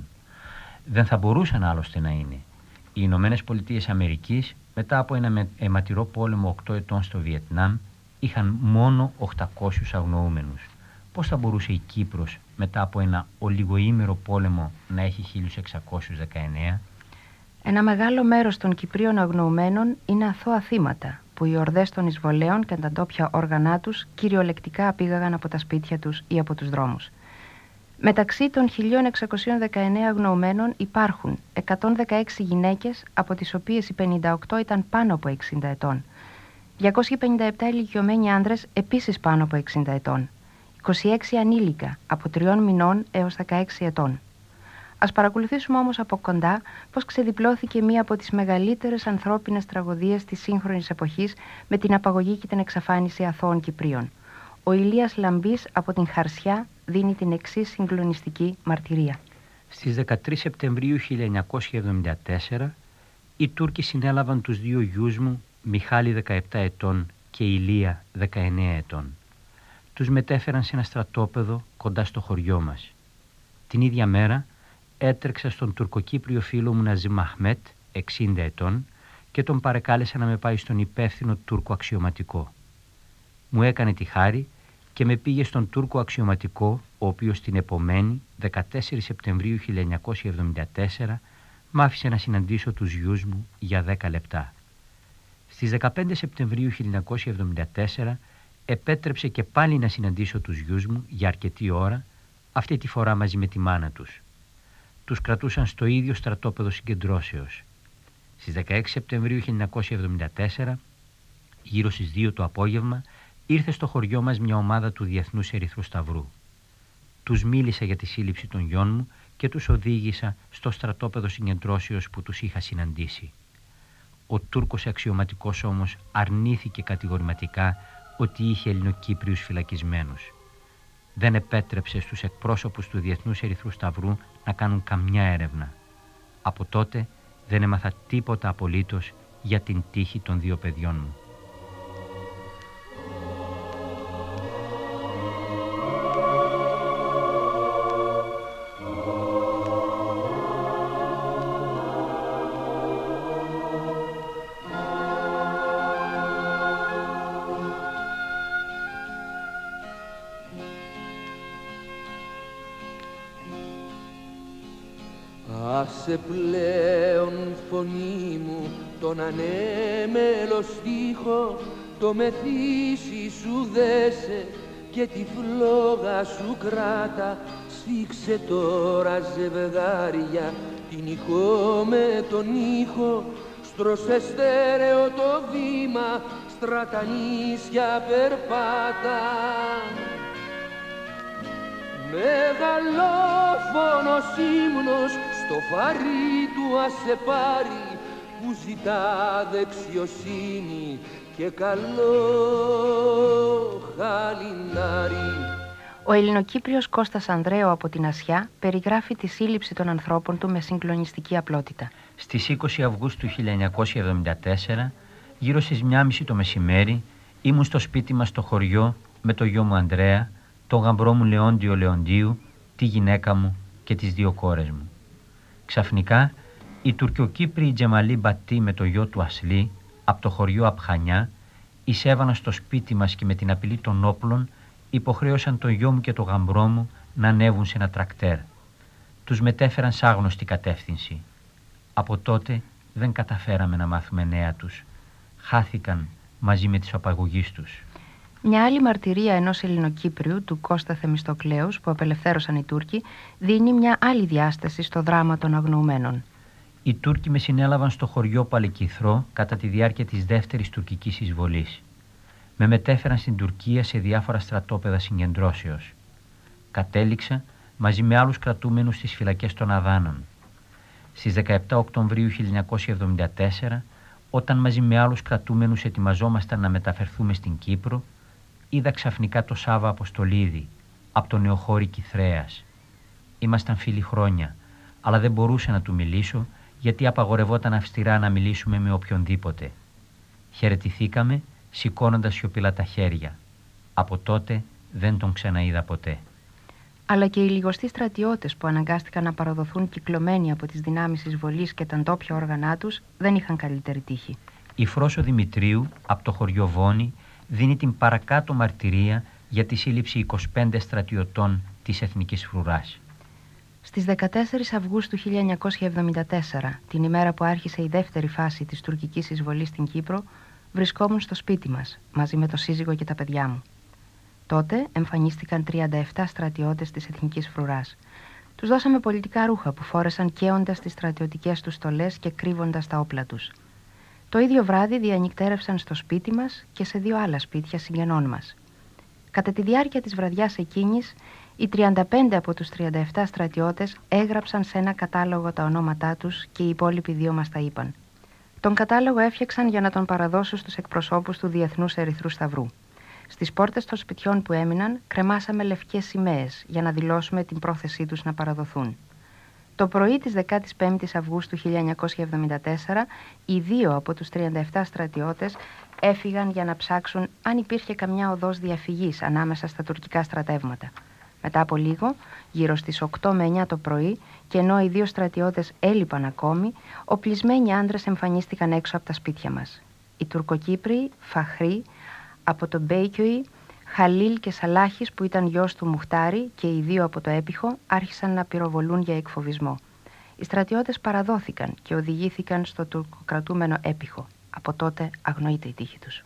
Δεν θα μπορούσαν άλλωστε να είναι. Οι Ηνωμένες Πολιτείες Αμερικής, μετά από ένα αιματηρό πόλεμο οκτώ ετών στο Βιετνάμ, είχαν μόνο οκτακόσιους αγνοούμενους. Πώς θα μπορούσε η Κύπρος μετά από ένα ολιγοήμερο πόλεμο να έχει χίλια εξακόσιους δεκαεννέα? Ένα μεγάλο μέρος των Κυπρίων αγνοουμένων είναι αθώα θύματα που οι ορδές των εισβολέων και τα ντόπια όργανά τους κυριολεκτικά απήγαγαν από τα σπίτια τους ή από τους δρόμους. Μεταξύ των χίλια εξακόσιοι δεκαεννέα αγνοουμένων υπάρχουν εκατόν δεκαέξι γυναίκες, από τις οποίες οι πενήντα οκτώ ήταν πάνω από εξήντα ετών. διακόσιοι πενήντα επτά ηλικιωμένοι άνδρες επίσης πάνω από εξήντα ετών. είκοσι έξι ανήλικα από τριών μηνών έως δεκαέξι ετών. Ας παρακολουθήσουμε όμως από κοντά πώς ξεδιπλώθηκε μία από τις μεγαλύτερες ανθρώπινες τραγωδίες της σύγχρονης εποχής με την απαγωγή και την εξαφάνιση αθώων Κυπρίων. Ο Ηλίας Λαμπής από την Χαρσιά δίνει την εξής συγκλονιστική μαρτυρία. Στις δεκατρείς Σεπτεμβρίου χίλια εννιακόσια εβδομήντα τέσσερα οι Τούρκοι συνέλαβαν τους δύο γιους μου, Μιχάλη δεκαεπτά ετών και Ηλία δεκαεννέα ετών. Τους μετέφεραν σε ένα στρατόπεδο κοντά στο χωριό μας. Την ίδια μέρα έτρεξα στον τουρκοκύπριο φίλο μου Ναζίμ Αχμέτ, εξήντα ετών, και τον παρεκάλεσα να με πάει στον υπεύθυνο Τούρκο αξιωματικό. Μου έκανε τη χάρη και με πήγε στον Τούρκο αξιωματικό, ο οποίος την επομένη, δεκατέσσερις Σεπτεμβρίου χίλια εννιακόσια εβδομήντα τέσσερα, μ' άφησε να συναντήσω τους γιους μου για δέκα λεπτά. Στις δεκαπέντε Σεπτεμβρίου χίλια εννιακόσια εβδομήντα τέσσερα επέτρεψε και πάλι να συναντήσω τους γιους μου για αρκετή ώρα, αυτή τη φορά μαζί με τη μάνα τους. Τους κρατούσαν στο ίδιο στρατόπεδο συγκεντρώσεως. Στις δεκαέξι Σεπτεμβρίου χίλια εννιακόσια εβδομήντα τέσσερα, γύρω στις δύο το απόγευμα, ήρθε στο χωριό μας μια ομάδα του Διεθνούς Ερυθρού Σταυρού. Τους μίλησα για τη σύλληψη των γιών μου και τους οδήγησα στο στρατόπεδο συγκεντρώσεως που τους είχα συναντήσει. Ο Τούρκος αξιωματικός όμως αρνήθηκε κατηγορηματικά ότι είχε Ελληνοκύπριους φυλακισμένους. Δεν επέτρεψε στους εκπρόσωπους του Διεθνούς Ερυθρού Σταυρού να κάνουν καμιά έρευνα. Από τότε δεν έμαθα τίποτα απολύτως για την τύχη των δύο παιδιών μου. Άσε πλέον φωνή μου τον ανέμελο στίχο, το μεθύσι σου δέσε και τη φλόγα σου κράτα. Σφίξε τώρα ζευγάρια την ηχό με τον ήχο, στρώσε στέρεο το βήμα, στρατανίσια περπάτα. Μεγαλόφωνος ύμνος στο φαρί του άσε πάρει, που ζητά δεξιοσύνη και καλό χαλινάρι. Ο Ελληνοκύπριος Κώστας Ανδρέου από την Ασιά περιγράφει τη σύλληψη των ανθρώπων του με συγκλονιστική απλότητα. Στις είκοσι Αυγούστου χίλια εννιακόσια εβδομήντα τέσσερα, γύρω στις μία και μισή το μεσημέρι, ήμουν στο σπίτι μας στο χωριό με το γιο μου Ανδρέα, τον γαμπρό μου Λεόντιο Λεοντίου, τη γυναίκα μου και τις δύο κόρες μου. Ξαφνικά, οι Τουρκοκύπριοι Τζεμαλή Μπατή με το γιο του Ασλή, από το χωριό Απχανιά, εισέβαναν στο σπίτι μας και με την απειλή των όπλων υποχρέωσαν τον γιο μου και τον γαμπρό μου να ανέβουν σε ένα τρακτέρ. Τους μετέφεραν σ' άγνωστη κατεύθυνση. Από τότε δεν καταφέραμε να μάθουμε νέα τους. Χάθηκαν μαζί με τις απαγωγείς τους. Μια άλλη μαρτυρία ενός Ελληνοκύπριου, του Κώστα Θεμιστοκλέους, που απελευθέρωσαν οι Τούρκοι, δίνει μια άλλη διάσταση στο δράμα των αγνοουμένων. Οι Τούρκοι με συνέλαβαν στο χωριό Παλικυθρό κατά τη διάρκεια της δεύτερης τουρκικής εισβολής. Με μετέφεραν στην Τουρκία σε διάφορα στρατόπεδα συγκεντρώσεως. Κατέληξα μαζί με άλλους κρατούμενους στις φυλακές των Αδάνων. Στις δεκαεπτά Οκτωβρίου χίλια εννιακόσια εβδομήντα τέσσερα, όταν μαζί με άλλους κρατούμενους ετοιμαζόμασταν να μεταφερθούμε στην Κύπρο, είδα ξαφνικά το Σάβα Αποστολίδη από το νεοχώρι Κιθρέας. Ήμασταν φίλοι χρόνια, αλλά δεν μπορούσα να του μιλήσω γιατί απαγορευόταν αυστηρά να μιλήσουμε με οποιονδήποτε. Χαιρετηθήκαμε σηκώνοντας σιωπηλά τα χέρια. Από τότε δεν τον ξαναείδα ποτέ. Αλλά και οι λιγοστοί στρατιώτες που αναγκάστηκαν να παραδοθούν κυκλωμένοι από τις δυνάμεις εισβολής και τα ντόπια όργανά τους δεν είχαν καλύτερη τύχη. Η Φρόσο Δημητρίου από το χωριό Βόνη δίνει την παρακάτω μαρτυρία για τη σύλληψη είκοσι πέντε στρατιωτών της Εθνικής Φρουράς. Στις δεκατέσσερις Αυγούστου χίλια εννιακόσια εβδομήντα τέσσερα, την ημέρα που άρχισε η δεύτερη φάση της τουρκικής εισβολής στην Κύπρο, βρισκόμουν στο σπίτι μας, μαζί με το σύζυγο και τα παιδιά μου. Τότε εμφανίστηκαν τριάντα επτά στρατιώτες της Εθνικής Φρουράς. Τους δώσαμε πολιτικά ρούχα που φόρεσαν καίοντας τις στρατιωτικές τους στολές και κρύβοντας τα όπλα τους. Το ίδιο βράδυ διανυκτέρευσαν στο σπίτι μας και σε δύο άλλα σπίτια συγγενών μας. Κατά τη διάρκεια της βραδιάς εκείνης, οι τριάντα πέντε από τους τριάντα επτά στρατιώτες έγραψαν σε ένα κατάλογο τα ονόματά τους και οι υπόλοιποι δύο μας τα είπαν. Τον κατάλογο έφτιαξαν για να τον παραδώσουν στους εκπροσώπους του Διεθνούς Ερυθρού Σταυρού. Στις πόρτες των σπιτιών που έμειναν κρεμάσαμε λευκές σημαίες για να δηλώσουμε την πρόθεσή τους να παραδοθούν. Το πρωί της δεκάτης πέμπτης Αυγούστου χίλια εννιακόσια εβδομήντα τέσσερα, οι δύο από τους τριάντα επτά στρατιώτες έφυγαν για να ψάξουν αν υπήρχε καμιά οδός διαφυγής ανάμεσα στα τουρκικά στρατεύματα. Μετά από λίγο, γύρω στις οκτώ με εννιά το πρωί, και ενώ οι δύο στρατιώτες έλειπαν ακόμη, οπλισμένοι άντρες εμφανίστηκαν έξω από τα σπίτια μας. Οι Τουρκοκύπριοι, Φαχρή, από το Μπέικιουι, Χαλίλ και Σαλάχης, που ήταν γιος του Μουχτάρη, και οι δύο από το Έπιχο άρχισαν να πυροβολούν για εκφοβισμό. Οι στρατιώτες παραδόθηκαν και οδηγήθηκαν στο τουρκοκρατούμενο Έπιχο. Από τότε αγνοείται η τύχη τους.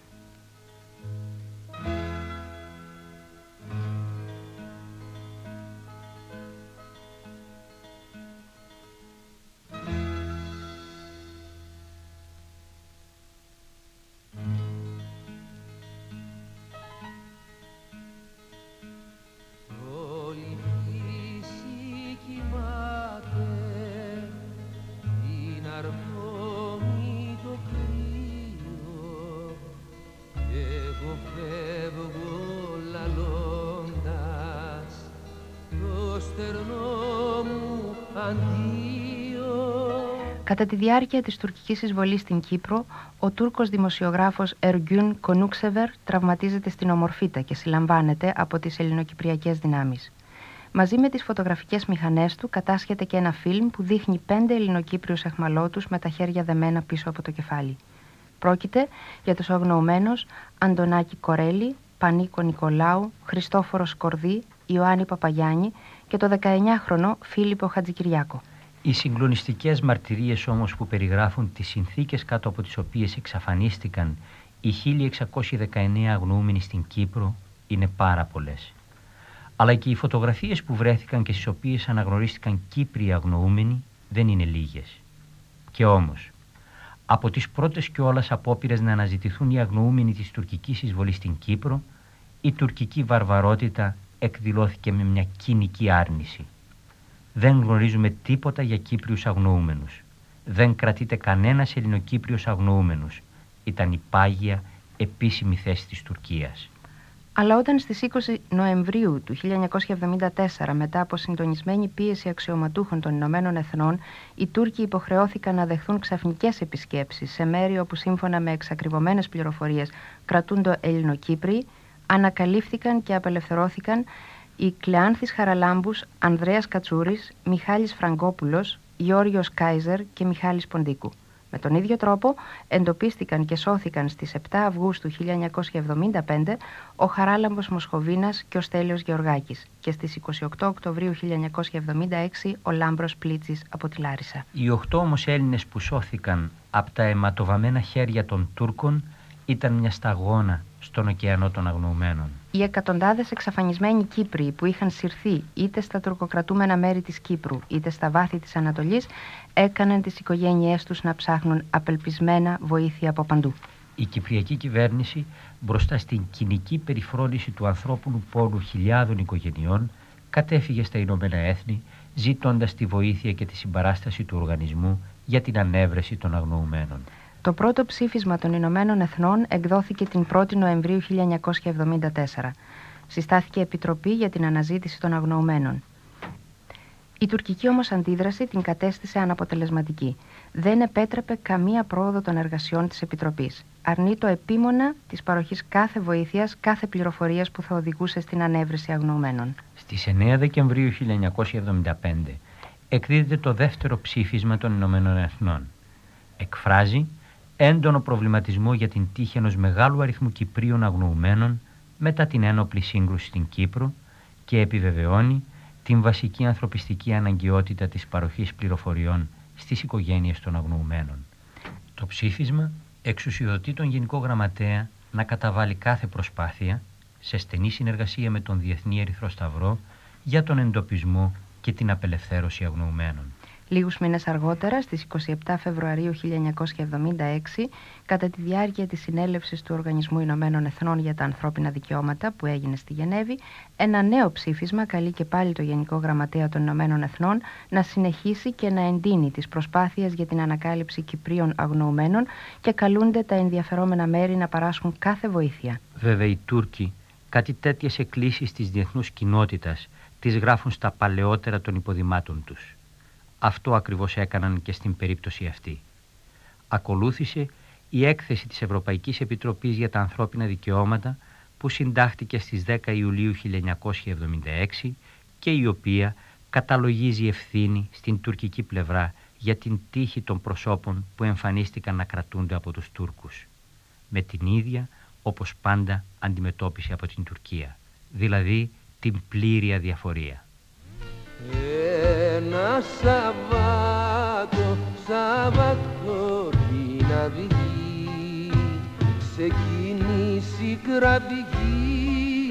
Κατά τη διάρκεια της τουρκικής εισβολής στην Κύπρο, ο Τούρκος δημοσιογράφος Εργιούν Κονούξεβερ τραυματίζεται στην Ομορφίτα και συλλαμβάνεται από τις ελληνοκυπριακές δυνάμεις. Μαζί με τις φωτογραφικές μηχανές του κατάσχεται και ένα φιλμ που δείχνει πέντε Ελληνοκύπριους αιχμαλώτους με τα χέρια δεμένα πίσω από το κεφάλι. Πρόκειται για τους αγνοωμένους Αντωνάκη Κορέλη, Πανίκο Νικολάου, Χριστόφορο Σκορδί, Ιωάννη Παπαγιάννη και το δεκαεννιάχρονο Φίλιππο Χατζικυριάκο. Οι συγκλονιστικές μαρτυρίες όμως που περιγράφουν τις συνθήκες κάτω από τις οποίες εξαφανίστηκαν οι χίλια εξακόσιοι δεκαεννέα αγνοούμενοι στην Κύπρο είναι πάρα πολλές. Αλλά και οι φωτογραφίες που βρέθηκαν και στις οποίες αναγνωρίστηκαν Κύπριοι αγνοούμενοι δεν είναι λίγες. Και όμως, από τις πρώτες κιόλας απόπειρες να αναζητηθούν οι αγνοούμενοι της τουρκικής εισβολής στην Κύπρο, η τουρκική βαρβαρότητα εκδηλώθηκε με μια κοινική άρνηση. Δεν γνωρίζουμε τίποτα για Κύπριους αγνοούμενους. Δεν κρατείται κανένας Ελληνοκύπριος αγνοούμενος. Ήταν η πάγια επίσημη θέση της Τουρκίας. Αλλά όταν στις είκοσι Νοεμβρίου του χίλια εννιακόσια εβδομήντα τέσσερα, μετά από συντονισμένη πίεση αξιωματούχων των Ηνωμένων Εθνών, οι Τούρκοι υποχρεώθηκαν να δεχθούν ξαφνικές επισκέψεις σε μέρη όπου σύμφωνα με εξακριβωμένες πληροφορίες κρατούντο Ελληνοκύπριοι, ανακαλύφθηκαν και απελευθερώθηκαν οι Κλεάνθης Χαραλάμπους, Ανδρέας Κατσούρης, Μιχάλης Φραγκόπουλος, Γιώργος Κάιζερ και Μιχάλης Ποντίκου. Με τον ίδιο τρόπο εντοπίστηκαν και σώθηκαν στις επτά Αυγούστου χίλια εννιακόσια εβδομήντα πέντε ο Χαράλαμπος Μοσχοβίνας και ο Στέλιος Γεωργάκης και στις είκοσι οκτώ Οκτωβρίου χίλια εννιακόσια εβδομήντα έξι ο Λάμπρος Πλίτσης από τη Λάρισα. Οι οχτώ όμως Έλληνες που σώθηκαν από τα αιματοβαμμένα χέρια των Τούρκων ήταν μια σταγόνα στον ωκεανό των αγνοωμένων. Οι εκατοντάδες εξαφανισμένοι Κύπροι που είχαν συρθεί είτε στα τουρκοκρατούμενα μέρη της Κύπρου είτε στα βάθη της Ανατολής έκαναν τις οικογένειές τους να ψάχνουν απελπισμένα βοήθεια από παντού. Η κυπριακή κυβέρνηση μπροστά στην κοινική περιφρόνηση του ανθρώπινου πόνου χιλιάδων οικογενειών κατέφυγε στα Ηνωμένα Έθνη ζητώντας τη βοήθεια και τη συμπαράσταση του οργανισμού για την ανέβρεση των αγνοωμένων. Το πρώτο ψήφισμα των Ηνωμένων Εθνών εκδόθηκε την πρώτη Νοεμβρίου χίλια εννιακόσια εβδομήντα τέσσερα. Συστάθηκε Επιτροπή για την Αναζήτηση των Αγνοωμένων. Η τουρκική όμως αντίδραση την κατέστησε αναποτελεσματική. Δεν επέτρεπε καμία πρόοδο των εργασιών της Επιτροπής. Αρνείτο επίμονα της παροχής κάθε βοήθειας, κάθε πληροφορίας που θα οδηγούσε στην ανέβρεση αγνοωμένων. Στις εννέα Δεκεμβρίου χίλια εννιακόσια εβδομήντα πέντε εκδίδεται το δεύτερο ψήφισμα των Ηνωμένων Εθνών. Εκφράζει έντονο προβληματισμό για την τύχη ενός μεγάλου αριθμού Κυπρίων αγνοωμένων μετά την ένοπλη σύγκρουση στην Κύπρο και επιβεβαιώνει την βασική ανθρωπιστική αναγκαιότητα της παροχής πληροφοριών στις οικογένειες των αγνοωμένων. Το ψήφισμα εξουσιοδοτεί τον Γενικό Γραμματέα να καταβάλει κάθε προσπάθεια σε στενή συνεργασία με τον Διεθνή Ερυθρό Σταυρό για τον εντοπισμό και την απελευθέρωση αγνοωμένων. Λίγους μήνες αργότερα, στις είκοσι επτά Φεβρουαρίου χίλια εννιακόσια εβδομήντα έξι, κατά τη διάρκεια της συνέλευσης του Οργανισμού Ηνωμένων Εθνών για τα Ανθρώπινα Δικαιώματα που έγινε στη Γενέβη, ένα νέο ψήφισμα καλεί και πάλι το Γενικό Γραμματέα των Ηνωμένων Εθνών να συνεχίσει και να εντείνει τις προσπάθειες για την ανακάλυψη Κυπρίων αγνοωμένων και καλούνται τα ενδιαφερόμενα μέρη να παράσχουν κάθε βοήθεια. Βέβαια, οι Τούρκοι κάτι τέτοιες εκκλήσεις της διεθνούς κοινότητας τις γράφουν στα παλαιότερα των υποδημάτων τους. Αυτό ακριβώς έκαναν και στην περίπτωση αυτή. Ακολούθησε η έκθεση της Ευρωπαϊκής Επιτροπής για τα Ανθρώπινα Δικαιώματα που συντάχθηκε στις δέκα Ιουλίου χίλια εννιακόσια εβδομήντα έξι και η οποία καταλογίζει ευθύνη στην τουρκική πλευρά για την τύχη των προσώπων που εμφανίστηκαν να κρατούνται από τους Τούρκους. Με την ίδια, όπως πάντα, αντιμετώπιση από την Τουρκία, δηλαδή την πλήρη αδιαφορία. Ένα Σαββάτο, Σαββατό την αυγή, ξεκίνησε κραυγή.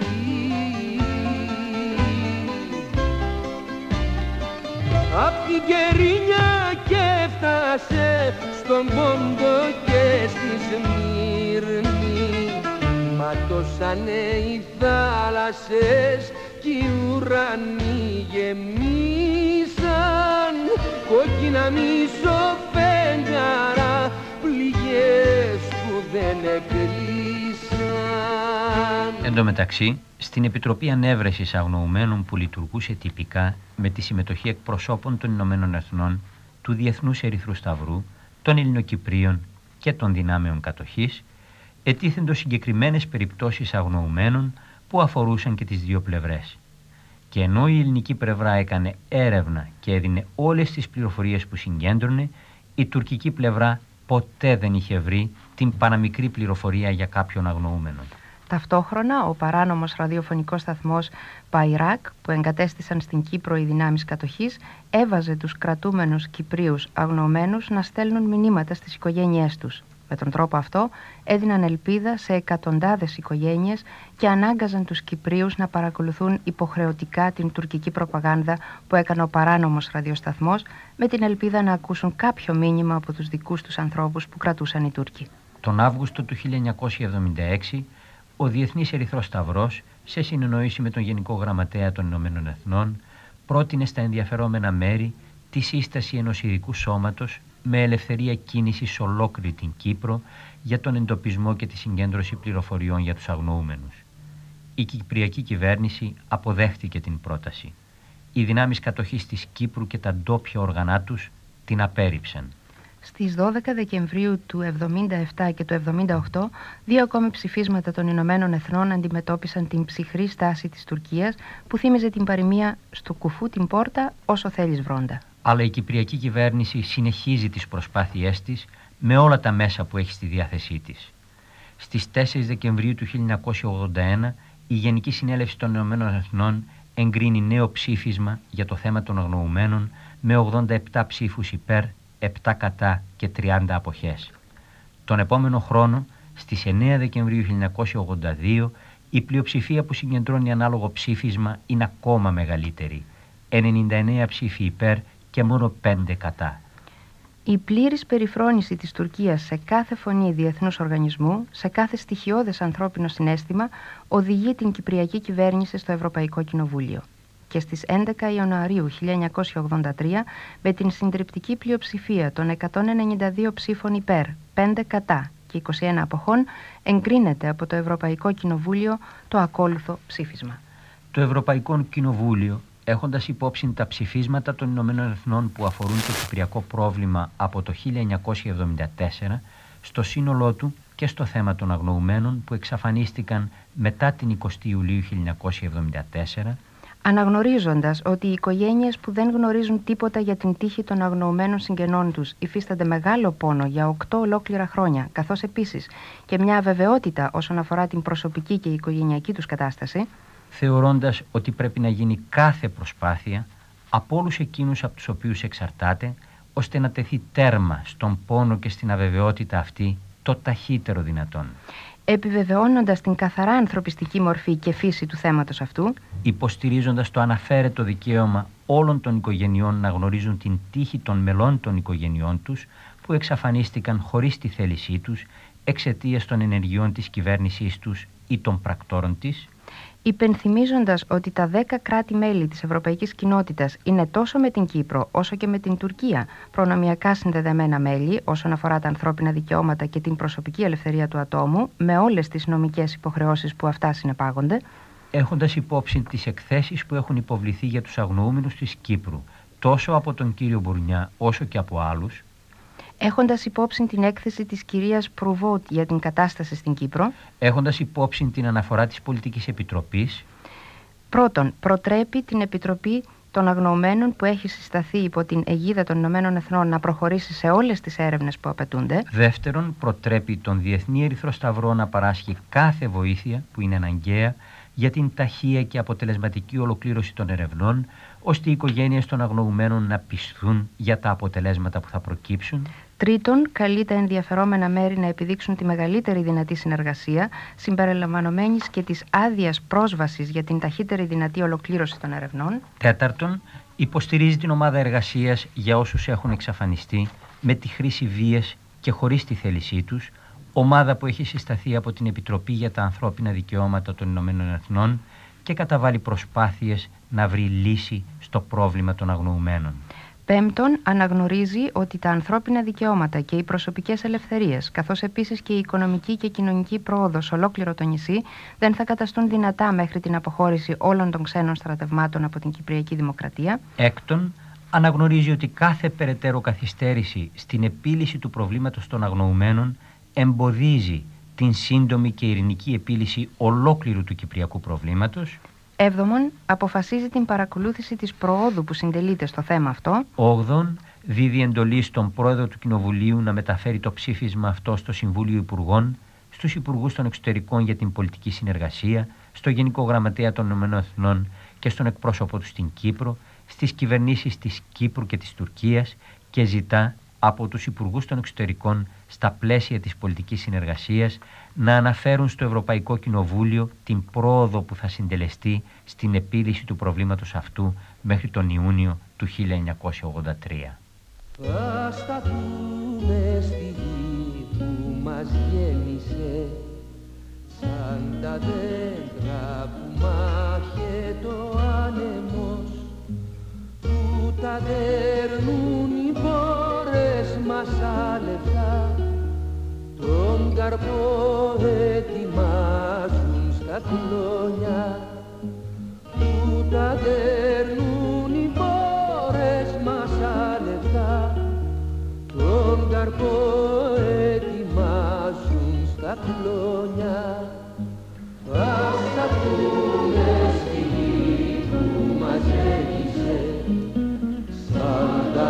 Απ' την Κερίνια και έφτασε στον Πόντο και στη Σμύρνη, ματώσανε οι θάλασσες κι οι ουρανοί γεμίσαν κόκκινα μισοφέγγαρα, πληγές που δεν εκρίσαν. Εν τω μεταξύ, στην Επιτροπή Ανέβρεσης Αγνοωμένων που λειτουργούσε τυπικά με τη συμμετοχή εκπροσώπων των Ηνωμένων Εθνών, του Διεθνούς Ερυθρού Σταυρού, των Ελληνοκυπρίων και των δυνάμεων κατοχής, ετίθεντο συγκεκριμένες περιπτώσεις αγνοωμένων που αφορούσαν και τις δύο πλευρές. Και ενώ η ελληνική πλευρά έκανε έρευνα και έδινε όλες τις πληροφορίες που συγκέντρωνε, η τουρκική πλευρά ποτέ δεν είχε βρει την παραμικρή πληροφορία για κάποιον αγνοούμενο. Ταυτόχρονα, ο παράνομος ραδιοφωνικός σταθμός Παϊράκ, που εγκατέστησαν στην Κύπρο οι δυνάμεις κατοχής, έβαζε τους κρατούμενους Κυπρίους αγνοωμένους να στέλνουν μηνύματα στις οικογένειές τους. Με τον τρόπο αυτό έδιναν ελπίδα σε εκατοντάδες οικογένειες και ανάγκαζαν τους Κυπρίους να παρακολουθούν υποχρεωτικά την τουρκική προπαγάνδα που έκανε ο παράνομος ραδιοσταθμός, με την ελπίδα να ακούσουν κάποιο μήνυμα από τους δικούς τους ανθρώπους που κρατούσαν οι Τούρκοι. Τον Αύγουστο του χίλια εννιακόσια εβδομήντα έξι, ο Διεθνής Ερυθρός Σταυρός, σε συνεννόηση με τον Γενικό Γραμματέα των Ηνωμένων Εθνών, πρότεινε στα ενδιαφερόμενα μέρη τη σύσταση ενός ειδικού σώματος με ελευθερία κίνησης σε ολόκληρη την Κύπρο για τον εντοπισμό και τη συγκέντρωση πληροφοριών για τους αγνοούμενους. Η κυπριακή κυβέρνηση αποδέχτηκε την πρόταση. Οι δυνάμεις κατοχής της Κύπρου και τα ντόπια όργανά τους την απέρριψαν. Στις δώδεκα Δεκεμβρίου του εβδομήντα επτά και του εβδομήντα οκτώ, δύο ακόμη ψηφίσματα των Ηνωμένων Εθνών αντιμετώπισαν την ψυχρή στάση της Τουρκίας που θύμιζε την παροιμία «στο κουφού την πόρτα όσο θέλεις βρόντα». αλλά η κυπριακή κυβέρνηση συνεχίζει τις προσπάθειές της με όλα τα μέσα που έχει στη διάθεσή της. Στις τέσσερις Δεκεμβρίου του χίλια εννιακόσια ογδόντα ένα η Γενική Συνέλευση των Ηνωμένων Εθνών εγκρίνει νέο ψήφισμα για το θέμα των αγνοουμένων με ογδόντα επτά ψήφους υπέρ, επτά κατά και τριάντα αποχές. Τον επόμενο χρόνο, στις εννέα Δεκεμβρίου χίλια εννιακόσια ογδόντα δύο, η πλειοψηφία που συγκεντρώνει ανάλογο ψήφισμα είναι ακόμα μεγαλύτερη, ενενήντα εννέα ψήφοι υπέρ και μόνο πέντε κατά. Η πλήρης περιφρόνηση της Τουρκίας σε κάθε φωνή διεθνούς οργανισμού, σε κάθε στοιχειώδες ανθρώπινο συναίσθημα, οδηγεί την κυπριακή κυβέρνηση στο Ευρωπαϊκό Κοινοβούλιο. Και στις έντεκα Ιανουαρίου χίλια εννιακόσια ογδόντα τρία, με την συντριπτική πλειοψηφία των εκατόν ενενήντα δύο ψήφων υπέρ, πέντε κατά και είκοσι ένα αποχών, εγκρίνεται από το Ευρωπαϊκό Κοινοβούλιο το ακόλουθο ψήφισμα. Το Ευρωπαϊκό Κοινοβούλιο, έχοντας υπόψη τα ψηφίσματα των Ηνωμένων Εθνών που αφορούν το κυπριακό πρόβλημα από το χίλια εννιακόσια εβδομήντα τέσσερα, στο σύνολό του και στο θέμα των αγνοουμένων που εξαφανίστηκαν μετά την εικοστή Ιουλίου χίλια εννιακόσια εβδομήντα τέσσερα, αναγνωρίζοντας ότι οι οικογένειες που δεν γνωρίζουν τίποτα για την τύχη των αγνοουμένων συγγενών τους υφίστανται μεγάλο πόνο για οκτώ ολόκληρα χρόνια, καθώς επίσης και μια αβεβαιότητα όσον αφορά την προσωπική και οικογενειακή τους κατάσταση, θεωρώντας ότι πρέπει να γίνει κάθε προσπάθεια από όλους εκείνους από τους οποίους εξαρτάται, ώστε να τεθεί τέρμα στον πόνο και στην αβεβαιότητα αυτή το ταχύτερο δυνατόν. Επιβεβαιώνοντας την καθαρά ανθρωπιστική μορφή και φύση του θέματος αυτού, υποστηρίζοντας το αναφέρετο δικαίωμα όλων των οικογενειών να γνωρίζουν την τύχη των μελών των οικογενειών τους που εξαφανίστηκαν χωρίς τη θέλησή τους εξαιτίας των ενεργειών της κυβέρνησής τους ή των πρακτόρων της, υπενθυμίζοντας ότι τα δέκα κράτη-μέλη της Ευρωπαϊκής Κοινότητας είναι τόσο με την Κύπρο όσο και με την Τουρκία προνομιακά συνδεδεμένα μέλη όσον αφορά τα ανθρώπινα δικαιώματα και την προσωπική ελευθερία του ατόμου, με όλες τις νομικές υποχρεώσεις που αυτά συνεπάγονται, έχοντας υπόψη τις εκθέσεις που έχουν υποβληθεί για τους αγνοούμενους της Κύπρου τόσο από τον κύριο Μπουρνιά όσο και από άλλους, έχοντας υπόψη την έκθεση της κυρίας Προυβότ για την κατάσταση στην Κύπρο, έχοντας υπόψη την αναφορά της Πολιτικής Επιτροπής, πρώτον, προτρέπει την Επιτροπή των Αγνοωμένων που έχει συσταθεί υπό την αιγίδα των Ηνωμένων Εθνών να προχωρήσει σε όλες τις έρευνες που απαιτούνται. Δεύτερον, προτρέπει τον Διεθνή Ερυθρό Σταυρό να παράσχει κάθε βοήθεια που είναι αναγκαία για την ταχεία και αποτελεσματική ολοκλήρωση των ερευνών, ώστε οι οικογένειες των αγνοουμένων να πισθούν για τα αποτελέσματα που θα προκύψουν. Τρίτον, καλεί τα ενδιαφερόμενα μέρη να επιδείξουν τη μεγαλύτερη δυνατή συνεργασία, συμπεριλαμβανομένης και της άδειας πρόσβασης για την ταχύτερη δυνατή ολοκλήρωση των ερευνών. Τέταρτον, υποστηρίζει την ομάδα εργασίας για όσους έχουν εξαφανιστεί με τη χρήση βίας και χωρίς τη θέλησή τους, ομάδα που έχει συσταθεί από την Επιτροπή για τα Ανθρώπινα Δικαιώματα των Ηνωμένων Εθνών και καταβάλει προσπάθειες να βρει λύση στο πρόβλημα των αγνοουμένων. Πέμπτον, αναγνωρίζει ότι τα ανθρώπινα δικαιώματα και οι προσωπικές ελευθερίες, καθώς επίσης και η οικονομική και κοινωνική πρόοδος σε ολόκληρο το νησί, δεν θα καταστούν δυνατά μέχρι την αποχώρηση όλων των ξένων στρατευμάτων από την Κυπριακή Δημοκρατία. Έκτον, αναγνωρίζει ότι κάθε περαιτέρω καθυστέρηση στην επίλυση του προβλήματος των αγνοουμένων εμποδίζει την σύντομη και ειρηνική επίλυση ολόκληρου του κυπριακού προβλήματος. Έβδομον, αποφασίζει την παρακολούθηση της προόδου που συντελείται στο θέμα αυτό. Όγδον, δίδει εντολή στον πρόεδρο του Κοινοβουλίου να μεταφέρει το ψήφισμα αυτό στο Συμβούλιο Υπουργών, στους Υπουργούς των Εξωτερικών για την Πολιτική Συνεργασία, στο Γενικό Γραμματέα των Ηνωμένων Εθνών και στον εκπρόσωπο του στην Κύπρο, στις κυβερνήσεις της Κύπρου και της Τουρκίας και ζητά από τους Υπουργούς των Εξωτερικών στα πλαίσια της πολιτικής συνεργασίας να αναφέρουν στο Ευρωπαϊκό Κοινοβούλιο την πρόοδο που θα συντελεστεί στην επίλυση του προβλήματος αυτού μέχρι τον Ιούνιο του χίλια εννιακόσια ογδόντα τρία. Θα σταθούμε στη γη που μας γέννησε, σαν τα δέντρα που μάχεται ο άνεμος, που τα δέρνουν οι μπόρες μας αλευκά, τον καρπό ετοιμάζουν στα κλόνια, που τα δέρνουν οι μπόρες μας αλευκά, τον καρπό ετοιμάζουν στα κλόνια. Θα σταθούμε στη γη που μας γέννησε, σαν τα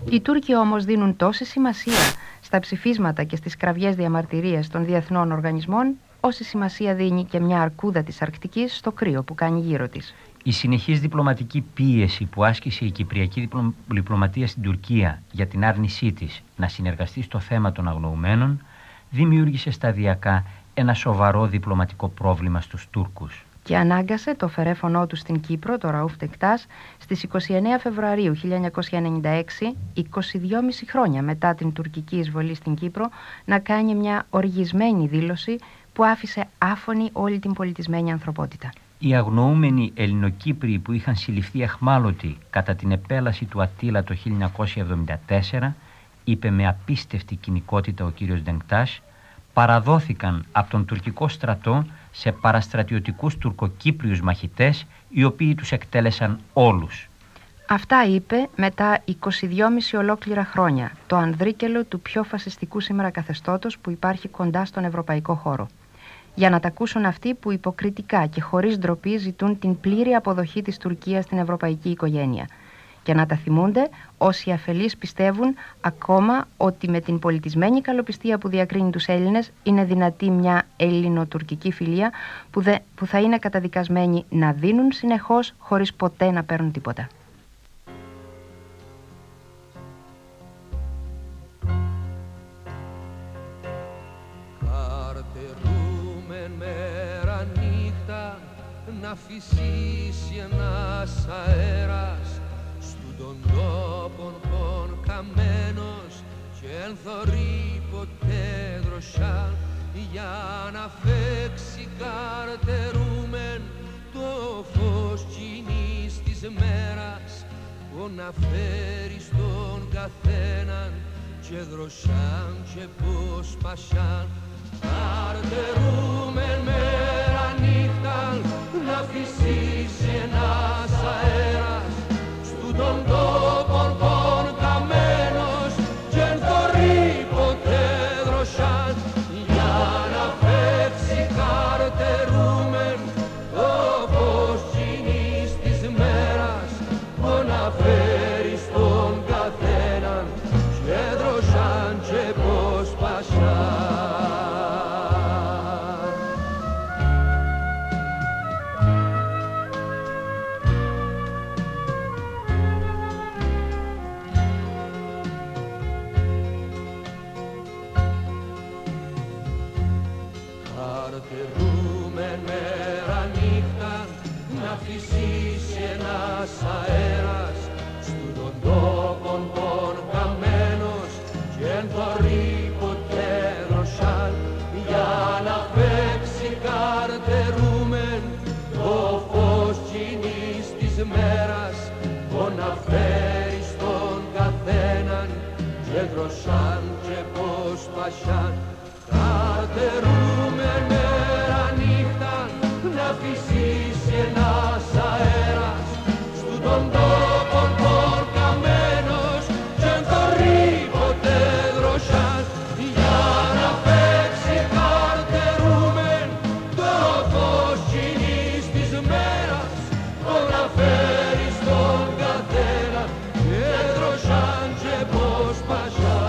Οι Τούρκοι όμως δίνουν τόση σημασία στα ψηφίσματα και στις κραυγές διαμαρτυρίες των διεθνών οργανισμών, όση σημασία δίνει και μια αρκούδα της Αρκτικής στο κρύο που κάνει γύρω της. Η συνεχής διπλωματική πίεση που άσκησε η κυπριακή διπλωματία στην Τουρκία για την άρνησή της να συνεργαστεί στο θέμα των αγνοουμένων δημιούργησε σταδιακά ένα σοβαρό διπλωματικό πρόβλημα στους Τούρκους. Και ανάγκασε το φερέφωνό του στην Κύπρο, το Ραούφ Τεκτάς, στις είκοσι εννέα Φεβρουαρίου χίλια εννιακόσια ενενήντα έξι, είκοσι δυόμισι χρόνια μετά την τουρκική εισβολή στην Κύπρο, να κάνει μια οργισμένη δήλωση που άφησε άφωνη όλη την πολιτισμένη ανθρωπότητα. Οι αγνοούμενοι Ελληνοκύπριοι που είχαν συλληφθεί αιχμάλωτοι κατά την επέλαση του Αττήλα το χίλια εννιακόσια εβδομήντα τέσσερα, είπε με απίστευτη κοινικότητα ο κύριος Ντενκτάς, παραδόθηκαν από τον τουρκικό στρατό σε παραστρατιωτικούς τουρκοκύπριους μαχητές, οι οποίοι τους εκτέλεσαν όλους. Αυτά είπε μετά είκοσι δυόμισι ολόκληρα χρόνια, το ανδρίκελο του πιο φασιστικού σήμερα καθεστώτος που υπάρχει κοντά στον ευρωπαϊκό χώρο. Για να τα ακούσουν αυτοί που υποκριτικά και χωρίς ντροπή ζητούν την πλήρη αποδοχή της Τουρκίας στην ευρωπαϊκή οικογένεια. Και να τα θυμούνται όσοι αφελείς πιστεύουν ακόμα ότι με την πολιτισμένη καλοπιστία που διακρίνει τους Έλληνες είναι δυνατή μια ελληνοτουρκική φιλία που, δε, που θα είναι καταδικασμένοι να δίνουν συνεχώς χωρίς ποτέ να παίρνουν τίποτα. Καρτερούμε μέρα νύχτα να φυσήσει ένας αέρας των τόπων πον καμένος και εν θωρεί ποτέ δροσιά για να φέξει καρτερούμεν το φως κοινής της μέρας που να φέρει στον καθέναν και δροσιάν και πως πασιάν. Καρτερούμεν μέρα νύχτα να φυσήσει ένας αέρας των τόπων πον καμένος και εν θωρεί ποτέ δροσιάν για να φεύξει καρτερούμεν το φως κοινής της μέρας που να φέρει στον καθέναν και δροσιάν και πως πασιάν. Καρτερούμεν μέρα νύχτα να φυσήσει ένας αέρας στου των τόπων πον καμένος και εν θωρεί ποτέ δροσιάν για να φέξει καρτερούμεν το φως κοινής της μέρας που να φέρει στον καθέναν και δροσιάν και πως πασιάν. Καρτερούμεν μέρα νύχτα να φυσήσει ένας αέρας στου των τόπων πον καμένος και εν θωρεί ποτέ δροσιάν για να παίξει καρτερούμεν το φως κοινής της μέρας που να φέρει στον καθένα και δροσιάν και πως πασιάν.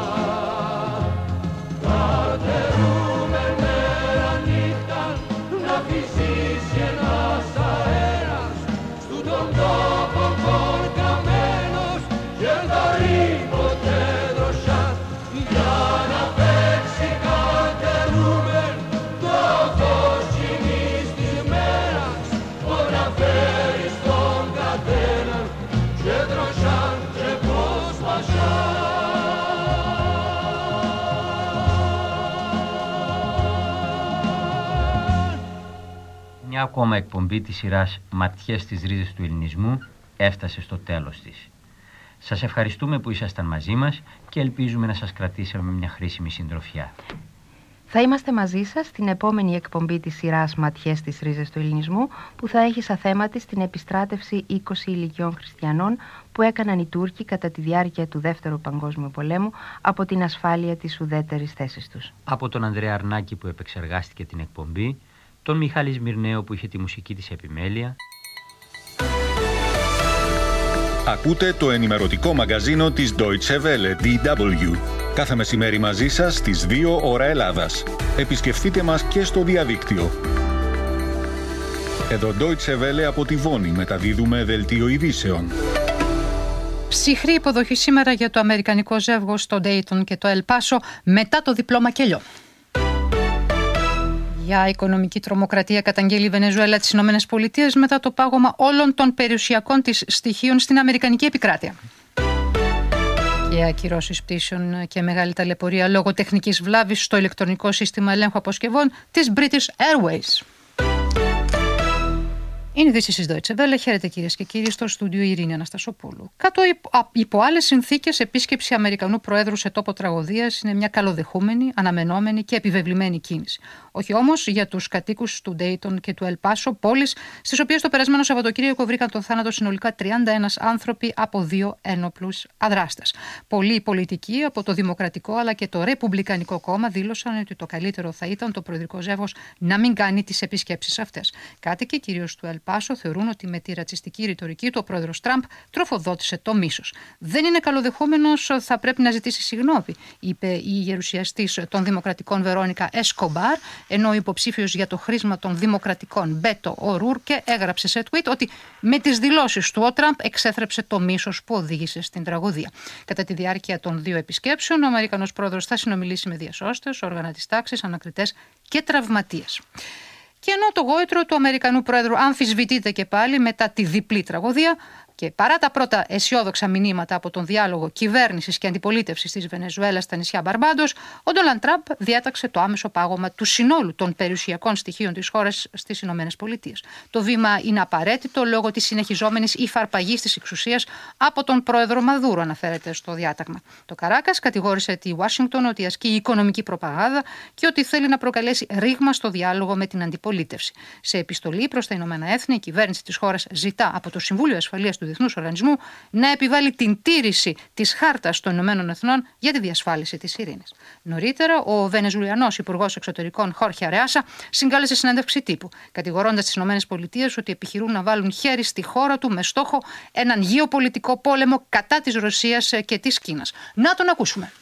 Καρτερούμεν μέρα νύχτα να φυσήσει ένας αέρας στου των τόπων πον καμένος και εν θωρεί ποτέ δροσιάν για να παίξει καρτερούμεν το φως κοινής της μέρας που να φέρει στον καθέναν και δροσιάν και πως πασιάν. Μια ακόμα εκπομπή της σειράς «Ματιές στις ρίζες του ελληνισμού» έφτασε στο τέλος της. Σας ευχαριστούμε που ήσασταν μαζί μας και ελπίζουμε να σας κρατήσαμε μια χρήσιμη συντροφιά. Θα είμαστε μαζί σας στην επόμενη εκπομπή της σειράς «Ματιές στις ρίζες του ελληνισμού» που θα έχει σαν θέμα της την επιστράτευση είκοσι ηλικιών χριστιανών που έκαναν οι Τούρκοι κατά τη διάρκεια του Δεύτερου Παγκόσμιου Πολέμου από την ασφάλεια της ουδέτερης θέσης τους. Από τον Ανδρέα Αρνάκη που επεξεργάστηκε την εκπομπή, τον Μιχάλη Σμυρναίο που είχε τη μουσική της επιμέλεια, Ακούτε το ενημερωτικό μαγκαζίνο της Deutsche Welle, ντι ντάμπλιου. Κάθε μεσημέρι μαζί σας στις δύο ώρα Ελλάδας. Επισκεφτείτε μας και στο διαδίκτυο. Εδώ Deutsche Welle από τη Βόνη μεταδίδουμε δελτίο ειδήσεων. Ψυχρή υποδοχή σήμερα για το αμερικανικό ζεύγος στο Dayton και το El Paso μετά το διπλό μακελιό. Για οικονομική τρομοκρατία καταγγέλει η Βενεζουέλα τις Ηνωμένες Πολιτείες μετά το πάγωμα όλων των περιουσιακών της στοιχείων στην αμερικανική επικράτεια. Και ακυρώσεις πτήσεων και μεγάλη ταλαιπωρία λόγω τεχνικής βλάβης στο ηλεκτρονικό σύστημα ελέγχου αποσκευών της British Airways. Είναι ειδήσεις της Deutsche Welle. Χαίρετε κυρίες και κύριοι, στο στούντιο Ειρήνη Αναστασοπούλου. Κάτω υπό άλλες συνθήκες, επίσκεψη Αμερικανού Προέδρου σε τόπο τραγωδίας είναι μια καλοδεχούμενη, αναμενόμενη και επιβεβλημένη κίνηση. Όχι όμως για τους κατοίκους του Dayton και του El Paso, πόλεις στις οποίες το περασμένο Σαββατοκύριακο βρήκαν τον θάνατο συνολικά τριάντα ένα άνθρωποι από δύο ένοπλους αδράστες. Πολλοί πολιτικοί από το Δημοκρατικό αλλά και το Ρεπουμπλικανικό κόμμα δήλωσαν ότι το καλύτερο θα ήταν το προεδρικό ζεύγος να μην κάνει τις επισκέψεις αυτές. Κάτοικοι κυρίως του El Paso θεωρούν ότι με τη ρατσιστική ρητορική του ο πρόεδρος Τραμπ τροφοδότησε το μίσος. Δεν είναι καλοδεχόμενος, θα πρέπει να ζητήσει συγγνώμη, είπε η γερουσιαστής των Δημοκρατικών Βερόνικα Εσκομπάρ, ενώ ο υποψήφιος για το χρήσμα των Δημοκρατικών Μπέτο Ορούρκε έγραψε σε tweet ότι με τις δηλώσεις του ο Τραμπ εξέθρεψε το μίσος που οδήγησε στην τραγωδία. Κατά τη διάρκεια των δύο επισκέψεων, ο Αμερικανός πρόεδρος θα συνομιλήσει με διασώστες, όργανα της τάξης, ανακριτές και τραυματίες. Και ενώ το γόητρο του Αμερικανού Πρόεδρου αμφισβητείται και πάλι μετά τη διπλή τραγωδία και παρά τα πρώτα αισιόδοξα μηνύματα από τον διάλογο κυβέρνησης και αντιπολίτευσης της Βενεζουέλας στα νησιά Μπαρμπάντος, ο Ντόναλντ Τραμπ διέταξε το άμεσο πάγωμα του συνόλου των περιουσιακών στοιχείων της χώρας στις Ηνωμένες Πολιτείες. Το βήμα είναι απαραίτητο λόγω της συνεχιζόμενης υφαρπαγής της εξουσίας από τον πρόεδρο Μαδούρο, αναφέρεται στο διάταγμα. Το Καράκας κατηγόρησε τη Ουάσιγκτον ότι ασκεί οικονομική προπαγάνδα και ότι θέλει να προκαλέσει ρήγμα στο διάλογο με την αντιπολίτευση. Σε επιστολή προς τα Ηνωμένα Έθνη, η κυβέρνηση της χώρας ζητά από το Συμβούλιο Ασφαλείας του Διεθνούς Οργανισμού να επιβάλλει την τήρηση της Χάρτας των Ηνωμένων Εθνών για τη διασφάλιση της ειρήνης. Νωρίτερα, ο Βενεζουελανός Υπουργός Εξωτερικών Χόρχε Αρεάσα συγκάλεσε συνέντευξη τύπου, κατηγορώντας τις Ηνωμένες Πολιτείες ότι επιχειρούν να βάλουν χέρι στη χώρα του με στόχο έναν γεωπολιτικό πόλεμο κατά της Ρωσίας και της Κίνας. Να τον ακούσουμε.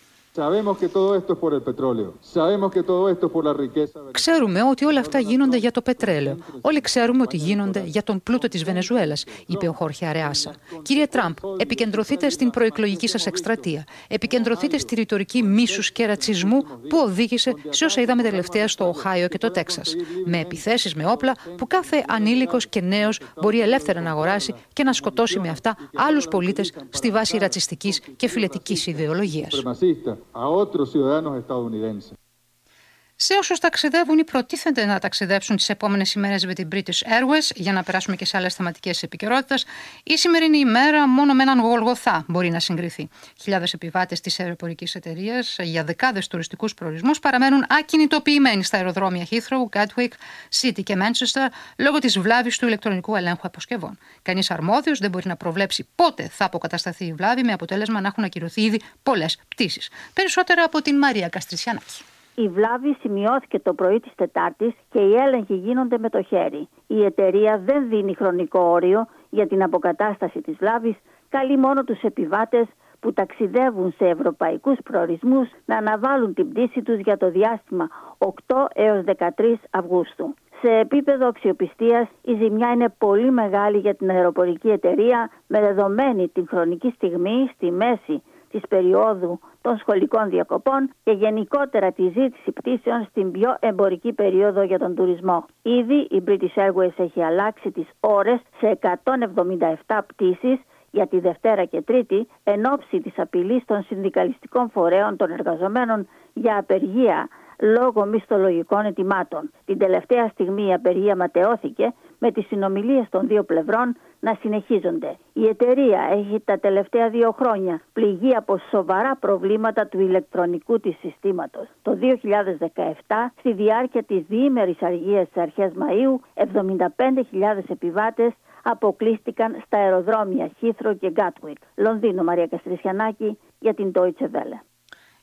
Ξέρουμε ότι όλα αυτά γίνονται για το πετρέλαιο. Όλοι ξέρουμε ότι γίνονται για τον πλούτο της Βενεζουέλας, είπε ο Χόρχε Αρεάσα. Κύριε Τραμπ, επικεντρωθείτε στην προεκλογική σας εκστρατεία. Επικεντρωθείτε στη ρητορική μίσους και ρατσισμού που οδήγησε σε όσα είδαμε τελευταία στο Οχάιο και το Τέξας. Με επιθέσεις με όπλα που κάθε ανήλικος και νέος μπορεί ελεύθερα να αγοράσει και να σκοτώσει με αυτά άλλους πολίτες στη βάση ρατσιστικής και φιλετικής ιδεολογίας. Σε όσους ταξιδεύουν ή προτίθενται να ταξιδέψουν τις επόμενες ημέρες με την British Airways, για να περάσουμε και σε άλλες θεματικές επικαιρότητες, η σημερινή ημέρα μόνο με έναν Γολγοθά μπορεί να συγκριθεί. Χιλιάδες επιβάτες της αεροπορικής εταιρείας για δεκάδες τουριστικούς προορισμούς παραμένουν ακινητοποιημένοι στα αεροδρόμια Heathrow, Gatwick, City και Manchester λόγω της βλάβης του ηλεκτρονικού ελέγχου αποσκευών. Κανείς αρμόδιος δεν μπορεί να προβλέψει πότε θα αποκατασταθεί η βλάβη, με αποτέλεσμα να έχουν ακυρωθεί ήδη πολλές πτήσεις. Περισσότερα από την Μαρία Καστρισιανάκη. Η βλάβη σημειώθηκε το πρωί της Τετάρτης και οι έλεγχοι γίνονται με το χέρι. Η εταιρεία δεν δίνει χρονικό όριο για την αποκατάσταση της βλάβης, καλεί μόνο τους επιβάτες που ταξιδεύουν σε ευρωπαϊκούς προορισμούς να αναβάλουν την πτήση τους για το διάστημα οκτώ έως δεκατρείς Αυγούστου. Σε επίπεδο αξιοπιστίας η ζημιά είναι πολύ μεγάλη για την αεροπορική εταιρεία, με δεδομένη την χρονική στιγμή στη μέση της περίοδου των σχολικών διακοπών και γενικότερα τη ζήτηση πτήσεων στην πιο εμπορική περίοδο για τον τουρισμό. Ήδη η British Airways έχει αλλάξει τις ώρες σε εκατόν εβδομήντα επτά πτήσεις για τη Δευτέρα και Τρίτη, εν ώψη της απειλής των συνδικαλιστικών φορέων των εργαζομένων για απεργία λόγω μισθολογικών αιτημάτων. Την τελευταία στιγμή η απεργία ματαιώθηκε, με τις συνομιλίες των δύο πλευρών να συνεχίζονται. Η εταιρεία έχει τα τελευταία δύο χρόνια πληγεί από σοβαρά προβλήματα του ηλεκτρονικού της συστήματος. Το δύο χιλιάδες δεκαεπτά, στη διάρκεια της διήμερης αργίας στις αρχές Μαΐου, εβδομήντα πέντε χιλιάδες επιβάτες αποκλείστηκαν στα αεροδρόμια Heathrow και Gatwick. Λονδίνο, Μαρία Καστρισιανάκη για την Deutsche Welle.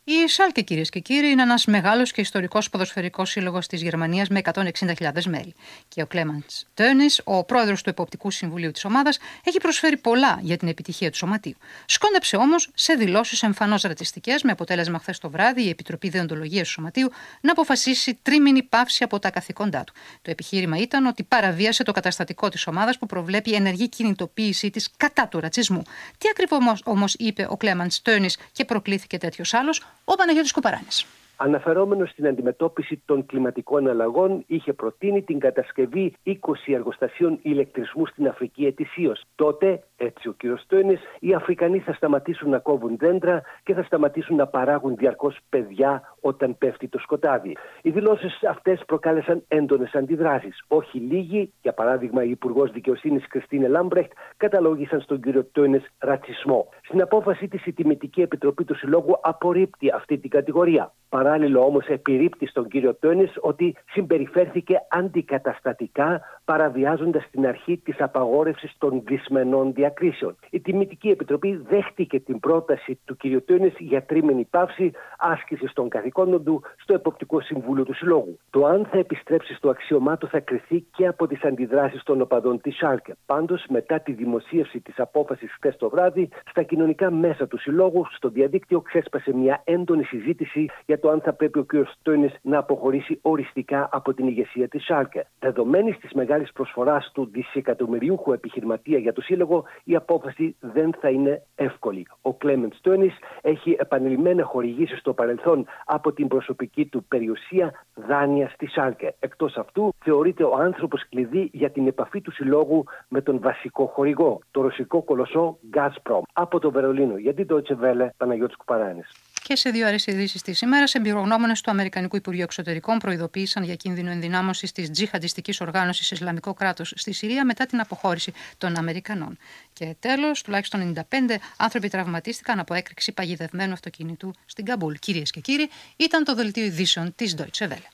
Η Σάλκε, κυρίες και κύριοι, είναι ένας μεγάλος και ιστορικός ποδοσφαιρικός σύλλογος της Γερμανίας με εκατόν εξήντα χιλιάδες μέλη. Και ο Κλέμαντς Τέρνης, ο πρόεδρος του Εποπτικού Συμβουλίου της ομάδας, έχει προσφέρει πολλά για την επιτυχία του σωματείου. Σκόντεψε όμως σε δηλώσεις εμφανώς ρατσιστικές, με αποτέλεσμα χθες το βράδυ η Επιτροπή Δεοντολογίας του Σωματείου να αποφασίσει τρίμηνη παύση από τα καθήκοντά του. Το επιχείρημα ήταν ότι παραβίασε το καταστατικό της ομάδας που προβλέπει ενεργή κινητοποίησή της κατά του ρατσισμού. Τι ακριβώς όμως είπε ο Κλέμαντς Τέρνης και προκλήθηκε τέτοιος άλλος? Ο Παναγιώτης Κουπαράνης. Αναφερόμενος στην αντιμετώπιση των κλιματικών αλλαγών, είχε προτείνει την κατασκευή είκοσι εργοστασίων ηλεκτρισμού στην Αφρική ετησίως. Τότε, έτσι ο κ. Τέρνης, οι Αφρικανοί θα σταματήσουν να κόβουν δέντρα και θα σταματήσουν να παράγουν διαρκώς παιδιά όταν πέφτει το σκοτάδι. Οι δηλώσεις αυτές προκάλεσαν έντονες αντιδράσεις. Όχι λίγοι, για παράδειγμα η Υπουργός Δικαιοσύνης Κριστίνε Λάμπρεχτ, καταλόγησαν στον κ. Τέρνης ρατσισμό. Στην απόφαση της η Τιμητική Επιτροπή του Συλλόγου απορρίπτει αυτή την κατηγορία. Παράλληλο όμως επιρρύπτει στον κύριο Τέρνης ότι συμπεριφέρθηκε αντικαταστατικά, παραβιάζοντας την αρχή της απαγόρευσης των δυσμενών διακρίσεων. Η Τιμητική Επιτροπή δέχτηκε την πρόταση του κύριου Τέρνης για τρίμηνη παύση άσκησης των καθηκόντων του στο Εποπτικό Συμβούλιο του Συλλόγου. Το αν θα επιστρέψει στο αξίωμά του θα κριθεί και από τις αντιδράσεις των οπαδών της Σάλκε. Πάντως, μετά τη δημοσίευση της απόφασης χθες το βράδυ, στα κοινωνικά μέσα του Συλλόγου, στο διαδίκτυο ξέσπασε μια έντονη συζήτηση για το αν θα πρέπει ο κ. Τέρνης να αποχωρήσει οριστικά από την ηγεσία της Σάλκε. Δεδομένης της μεγάλης προσφοράς του δισεκατομμυριούχου επιχειρηματία για το σύλλογο, η απόφαση δεν θα είναι εύκολη. Ο Κλέμαντς Τέρνης έχει επανειλημμένα χορηγήσει στο παρελθόν από την προσωπική του περιουσία δάνεια στη Σάλκε. Εκτός αυτού, θεωρείται ο άνθρωπος κλειδί για την επαφή του συλλόγου με τον βασικό χορηγό, το ρωσικό κολοσσό Gazprom. Από το Βερολίνο, για την Deutsche Welle, Παναγιώτης Κουπαράνης. Και σε δύο άλλες ειδήσεις της ημέρας, εμπειρογνώμονες του Αμερικανικού Υπουργείου Εξωτερικών προειδοποίησαν για κίνδυνο ενδυνάμωσης της τζιχαντιστικής οργάνωσης Ισλαμικό κράτος στη Συρία μετά την αποχώρηση των Αμερικανών. Και τέλος, τουλάχιστον ενενήντα πέντε άνθρωποι τραυματίστηκαν από έκρηξη παγιδευμένου αυτοκίνητου στην Καμπούλ. Κυρίες και κύριοι, ήταν το δελτίο ειδήσεων της Deutsche Welle.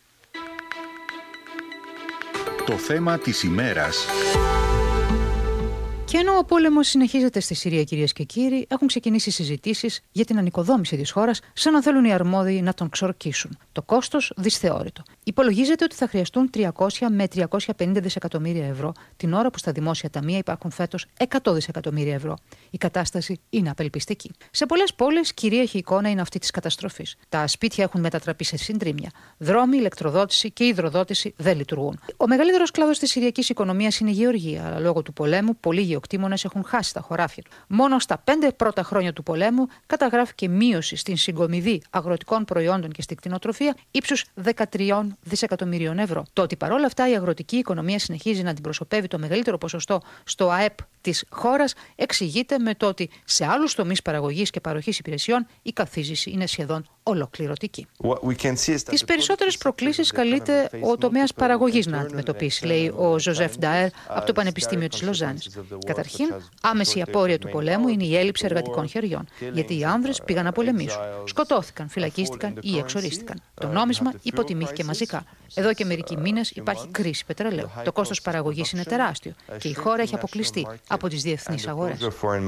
Το θέμα της ημέρας. Και ενώ ο πόλεμος συνεχίζεται στη Συρία, κυρίες και κύριοι, έχουν ξεκινήσει συζητήσεις για την ανοικοδόμηση της χώρας, σαν να θέλουν οι αρμόδιοι να τον ξορκίσουν. Το κόστος δυσθεώρητο. Υπολογίζεται ότι θα χρειαστούν τριακόσια με τριακόσια πενήντα δισεκατομμύρια ευρώ, την ώρα που στα δημόσια ταμεία υπάρχουν φέτος εκατό δισεκατομμύρια ευρώ. Η κατάσταση είναι απελπιστική. Σε πολλές πόλεις, κυρίαρχη εικόνα είναι αυτή της καταστροφής. Τα σπίτια έχουν μετατραπεί σε συντρίμμια. Δρόμοι, ηλεκτροδότηση και υδροδότηση δεν λειτουργούν. Ο μεγαλύτερος κλάδος της συριακής οικονομίας είναι η γεωργία, αλλά λόγω του πολέμου, πολλοί γεωκτήμονες έχουν χάσει τα χωράφια του. Μόνο στα πέντε πρώτα χρόνια του πολέμου καταγράφηκε μείωση στην συγκομιδή αγροτικών προϊόντων και στην κτηνοτροφία ύψους δεκατρία δισεκατομμυρίων ευρώ. Το ότι παρόλα αυτά η αγροτική οικονομία συνεχίζει να αντιπροσωπεύει το μεγαλύτερο ποσοστό στο ΑΕΠ της χώρας εξηγείται με το ότι σε άλλους τομείς παραγωγής και παροχής υπηρεσιών η καθίζηση είναι σχεδόν ολοκληρωτική. Τις περισσότερες προκλήσεις καλείται ο τομέας παραγωγής να αντιμετωπίσει, λέει ο Ζωζεφ Νταέρ από το Πανεπιστήμιο της Λοζάνης. Καταρχήν, άμεση απόρρεια του πολέμου είναι η έλλειψη εργατικών χεριών, γιατί οι άνδρες πήγαν να πολεμήσουν. Σκοτώθηκαν, φυλακίστηκαν ή εξορίστηκαν. Το νόμισμα υποτιμήθηκε μαζικά. Εδώ και μερικοί μήνες υπάρχει κρίση πετρελαίου. Το κόστος παραγωγής είναι τεράστιο και η χώρα έχει αποκλειστεί από τις διεθνείς αγορές.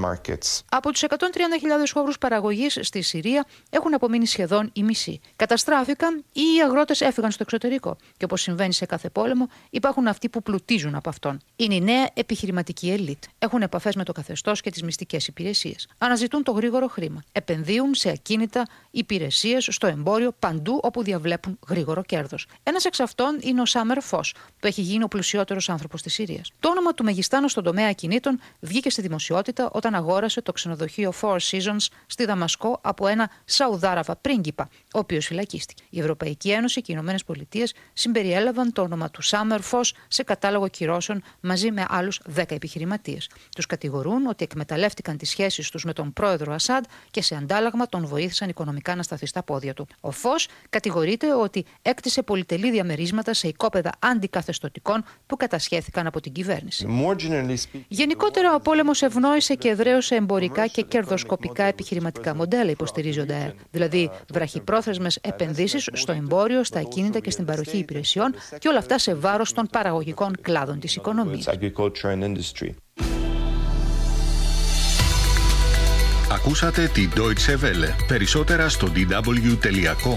Από τους εκατόν τριάντα χιλιάδες χώρους παραγωγής στη Συρία έχουν απομείνει σχεδόν οι μισοί. Καταστράφηκαν ή οι αγρότες έφυγαν στο εξωτερικό. Και όπως συμβαίνει σε κάθε πόλεμο, υπάρχουν αυτοί που πλουτίζουν από αυτόν. Είναι η νέα επιχειρηματική ελίτ. Έχουν επαφές με το καθεστώς και τις μυστικές υπηρεσίες. Αναζητούν το γρήγορο χρήμα. Επενδύουν σε ακίνητα, υπηρεσίες, στο εμπόριο, παντού όπου διαβλέπουν γρήγορο κέρδος. Ένας εξ αυτών είναι ο Σάμερ Φος, που έχει γίνει ο πλουσιότερος άνθρωπος της Συρίας. Το όνομα του μεγιστάνου στον τομέα ακινήτων βγήκε στη δημοσιότητα όταν αγόρασε το ξενοδοχείο Four Seasons στη Δαμασκό από ένα Σαουδάραβα πρίγκιπα, ο οποίος φυλακίστηκε. Η Ευρωπαϊκή Ένωση και οι Ηνωμένες Πολιτείες συμπεριέλαβαν το όνομα του Σάμερ Φος σε κατάλογο κυρώσεων μαζί με άλλους δέκα επιχειρηματίες. Τους κατηγορούν ότι εκμεταλλεύτηκαν τις σχέσεις τους με τον πρόεδρο Ασάντ και σε αντάλλαγμα τον βοήθησαν οικονομικά να σταθεί στα πόδια του. Ο Φος κατηγορείται ότι έκτισε πολυτελή διαμερίσματα σε οικόπεδα αντικαθεστωτικών που κατασχέθηκαν από την κυβέρνηση. Γενικότερα, ο πόλεμος ευνόησε και εδραίωσε εμπορικά και κερδοσκοπικά επιχειρηματικά μοντέλα, υποστηρίζει ο Νταέρ. Δηλαδή, βραχυπρόθεσμες επενδύσεις στο εμπόριο, στα ακίνητα και στην παροχή υπηρεσιών, και όλα αυτά σε βάρος των παραγωγικών κλάδων της οικονομίας. Ακούσατε τη Deutsche Welle. Περισσότερα στο ντι ντάμπλιου τελεία κομ.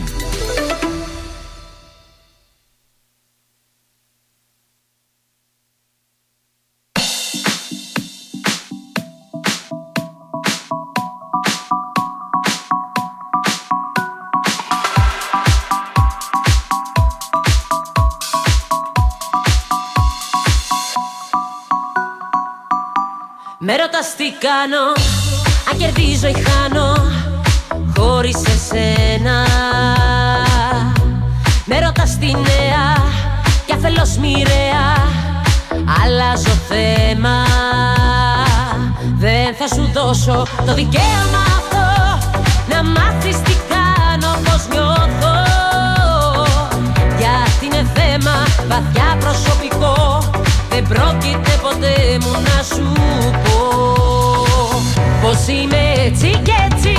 Με ρωτάς τι κάνω, αν κερδίζω ή χάνω χωρίς εσένα. Με ρωτάς τι νέα κι αφελώς μοιραία αλλάζω θέμα. Δεν θα σου δώσω το δικαίωμα αυτό να μάθεις τι κάνω, πώς νιώθω. Γιατί είναι θέμα βαθιά προσωπικό, δεν πρόκειται ποτέ μου να σου πω πως είμαι έτσι κι έτσι.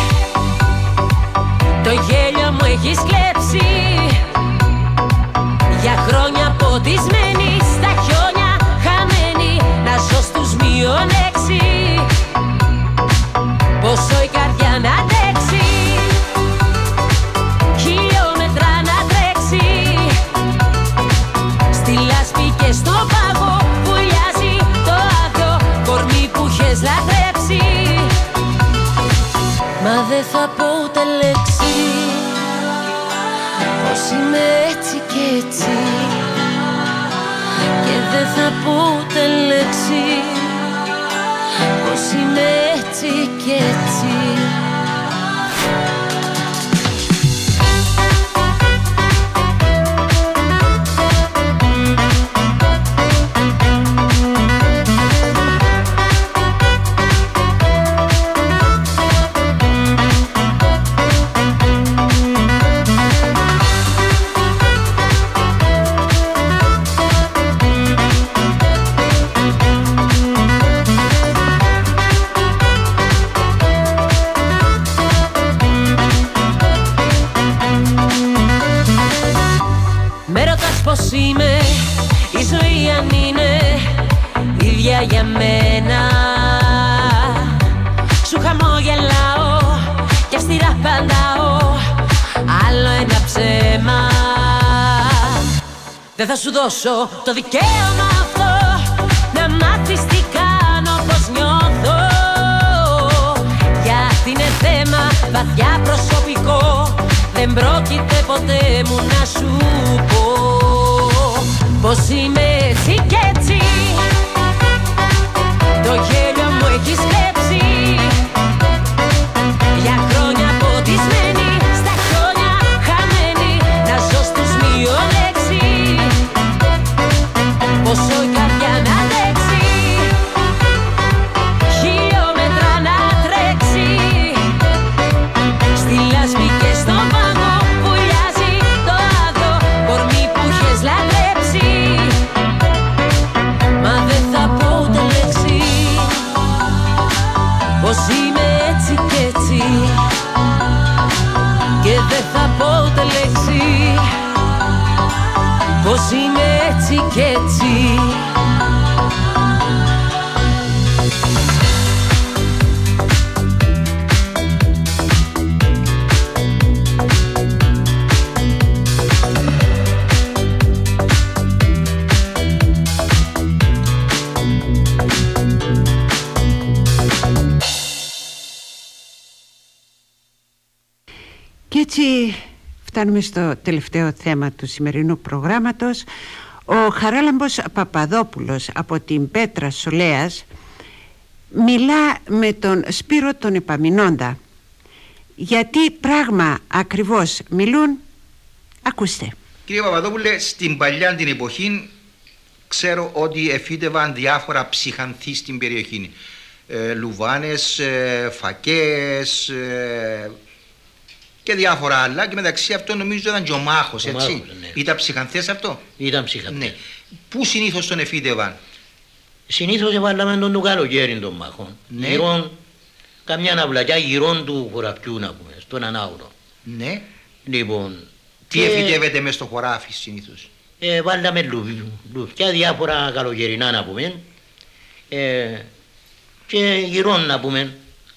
Το γέλιο μου έχεις κλέψει, για χρόνια ποτισμένη στα χιόνια χαμένη, να ζω στους μείον έξι. Πόσο η καρδιά να αντέξει, χιλιόμετρα να τρέξει, στη λάσπη και στο πάγο βουλιάζει το άδειο κορμί που είχες λατρέψει. Μα δεν θα πω ούτε λέξη πως είμαι έτσι και έτσι, και δεν θα πω ούτε λέξη πως είμαι έτσι και έτσι. Πώς είμαι, η ζωή αν είναι ίδια για μένα. Σου χαμογελάω και αυστηρά απαντάω άλλο ένα ψέμα. Δεν θα σου δώσω το δικαίωμα αυτό να μάθεις τι κάνω, πώς νιώθω. Γιατί είναι θέμα βαθιά προσωπικό, δεν πρόκειται ποτέ μου να σου πω πως είμαι έτσι κι έτσι. Το γέλιο μου έχεις κλέψει, για χρόνια ποτισμένη στα χιόνια χαμένη, να ζω στους μείον έξι. Πόσο η καρδιά να αντέξει, χιλιόμετρα να τρέξει, στη λάσπη και στο πάγο βουλιάζει το άδειο κορμί που είχες λατρέψει. Μα δεν θα πω ούτε λέξη πως είμαι έτσι κι έτσι, και δεν θα πω ούτε λέξη πως είμαι έτσι κι έτσι. Και έτσι φτάνουμε στο τελευταίο θέμα του σημερινού προγράμματος. Ο Χαράλαμπος Παπαδόπουλος από την Πέτρα Σολέας μιλά με τον Σπύρο τον Επαμεινώντα. Γιατί πράγμα ακριβώς μιλούν, ακούστε. Κύριε Παπαδόπουλε, στην παλιά την εποχή ξέρω ότι εφύτευαν διάφορα ψυχανθή στην περιοχή. Ε, λουβάνες, ε, φακές ε, και διάφορα άλλα, και μεταξύ αυτών νομίζω ήταν και ο μάχος, έτσι. Μάχος, ναι. Ήταν ψυχανθές αυτό. Ήταν ψυχανθές. Ναι. Πού συνήθως τον εφύτευαν? Συνήθως έβαλαμε τον του καλοκαίρι των μάχων. Ναι. Γυρών, καμιά ναυλακιά γυρών του χωραφιού, να πούμε, στον ανάουρο. Ναι. Λοιπόν. Τι και... εφυτεύεται μες στο χωράφι συνήθως? Ε, βάλαμε λουφιά διάφορα καλοκαιρινά, να πούμε. Ε, και γυρών, να πούμε.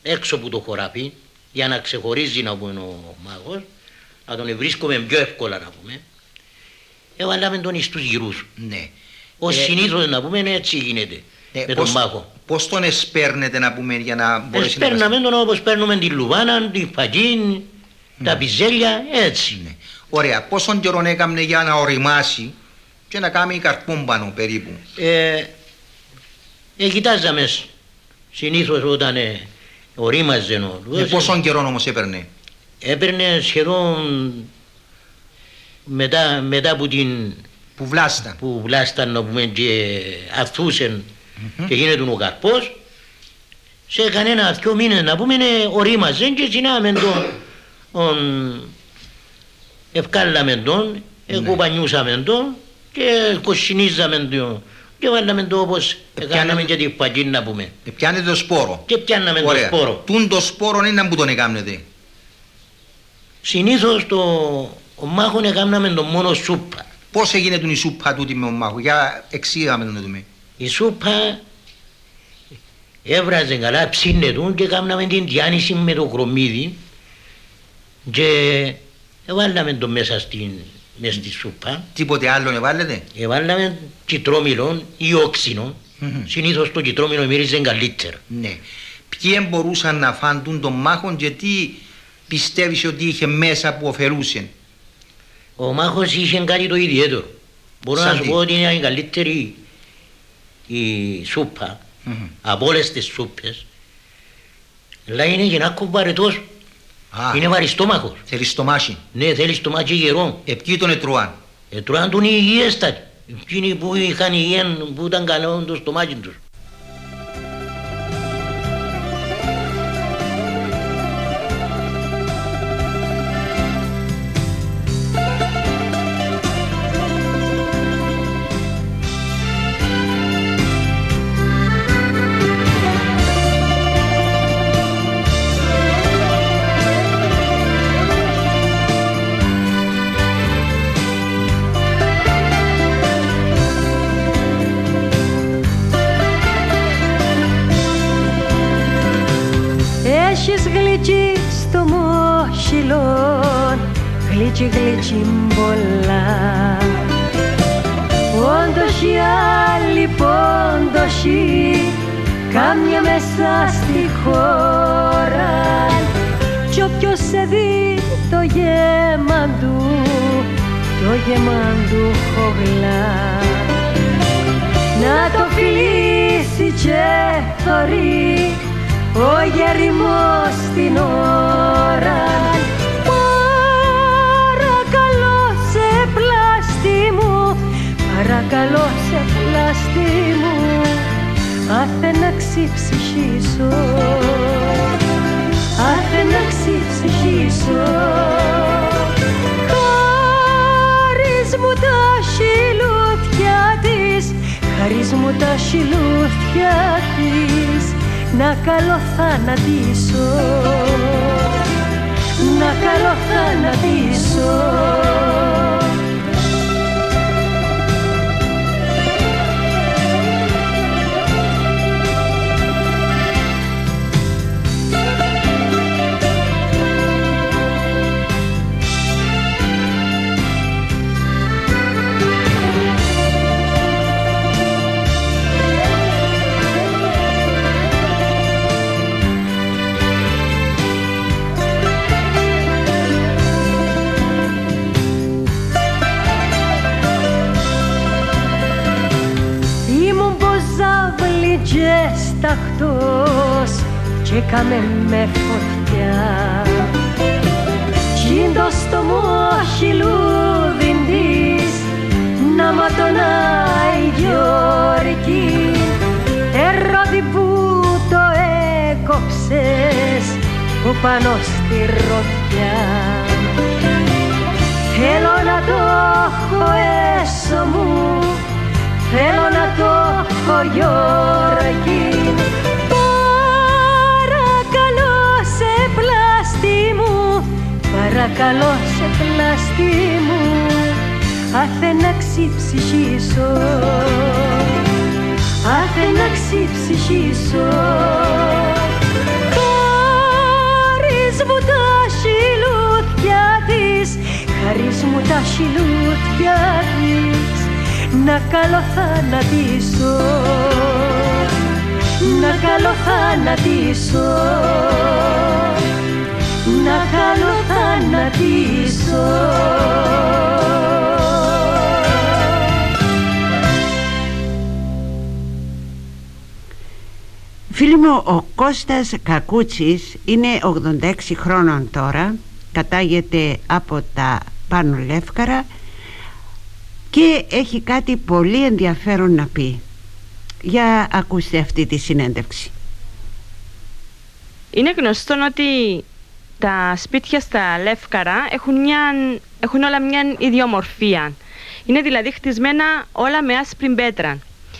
έξω από το χωράφι για να ξεχωρίζει να πούμε ο μάγος, να τον βρίσκουμε πιο εύκολα να πούμε. Έβαλαμε τον στους γυρούς. Ναι. Ως Ε, συνήθως να πούμε έτσι γίνεται Ναι, με πώς, τον μάγο. πώς τον εσπέρνετε να πούμε για να μπορέσει να... Εσπέρναμε τον όπως παίρνουμε την λουβάνα, την φαγίν, τα πιζέλια, έτσι. Ναι. Ωραία. Πόσον καιρό έκαμνε για να οριμάσει και να κάνει καρπόν πάνω περίπου? Ε, ε, κοιτάζαμε συνήθως όταν ε, ορίμαζε ο Με πόσον καιρό όμως έπαιρνε? Έπαιρνε σχεδόν μετά, μετά από την... Που βλάσταν. Που βλάσταν να πούμε και αθούσεν mm-hmm. και γίνεται ο καρπός. Σε κανένα δυο μήνες να πούμε ορίμαζε και συνάμε τον... τον ευκάλαμε τον, εκοπανιούσαμε τον και κοσινίζαμε τον και βάλαμε το όπως έκαναμε και τη φαγή να πούμε. Πιάνετε το σπόρο. Και πιάναμε το σπόρο. Τούν το σπόρο είναι που τον έκαμνετε? Συνήθως το ο μάχον έκαναμε τον μόνο σούπα. Πώς έγινε η σούπα τούτη με τον μάχο? Για εξήγαμε τον να δούμε. Η σούπα έβραζε καλά, ψήνε του και έκαναμε την διάνυση με το κρομμύδι και έβαλαμε το μέσα στην, μέσα στη σούπα. Τίποτε άλλο έβαλετε? Έβαλαμε κιτρόμυλο ή όξινο. Mm-hmm. Συνήθως το κιτρόμυλο μύριζε καλύτερα. Ναι. Ποιοι μπορούσαν να φαντούν τον μάχον και τι πιστεύεις ότι είχε μέσα που ωφελούσε? Ο μάχος είχε κάτι το ιδιαίτερο. Μπορώ Σαν να σου τι? πω ότι είναι η καλύτερη η σούπα mm-hmm. από όλες τις σούπες. Αλλά είναι γεννάκο βαρετός. Α, είναι βαριστόμαχος. Θέλει στομάχι. Ναι, θέλει στομάχι γερό. Ε, ποιοι τον ετρώαν? Ετρώαν τον οι υγιέστατοι. Εκείνοι που είχαν υγιέν, που ήταν καλό το στομάχι τους. Έχεις γλυκί στο μόχυλο, γλυκί γλυκί πολλά. Πόντοχι άλλη πόντοχι, κάμια μέσα στη χώρα. Κι όποιος σε δει το γέμαν του, το γέμαν του χογλά. Να το φιλήσει και θωρεί ο γεριμός την ώρα. Παρακαλώ σε πλάστη μου, παρακαλώ σε πλάστη μου, άθε να ξυψυχήσω, άθε να ξυψυχήσω. Χαρίς μου τα χιλούθια της, χαρίς μου τα χιλούθια της, να καλοθανατήσω, να καλοθανατήσω. Σταχτός και κάμε με φωτιά, κι το στομόχυλούδιν της να ματωνάει γιορκή. Ερώτη που το έκοψες που πάνω στη ρωτιά, θέλω να το έχω έσω μου, θέλω να το έχω γιορκή. Παρακαλώ σε πλάστη μου, παρακαλώ σε πλάστη μου, άθε να ξυψυχήσω, άθε να ξυψυχήσω. Χαρίς μου τα χιλούθια της, χαρίς μου τα χιλούθια της, να καλοθανατήσω, να καλοθανατήσω, να καλοθανατήσω. Φίλοι μου, ο Κώστας Κακούτσης είναι ογδόντα έξι χρόνων τώρα, κατάγεται από τα Πάνω Λεύκαρα και έχει κάτι πολύ ενδιαφέρον να πει. Για ακούστε αυτή τη συνέντευξη. Είναι γνωστό ότι τα σπίτια στα Λεύκαρα έχουν, μια, έχουν όλα μια ιδιομορφία. Είναι δηλαδή χτισμένα όλα με άσπρη πέτρα.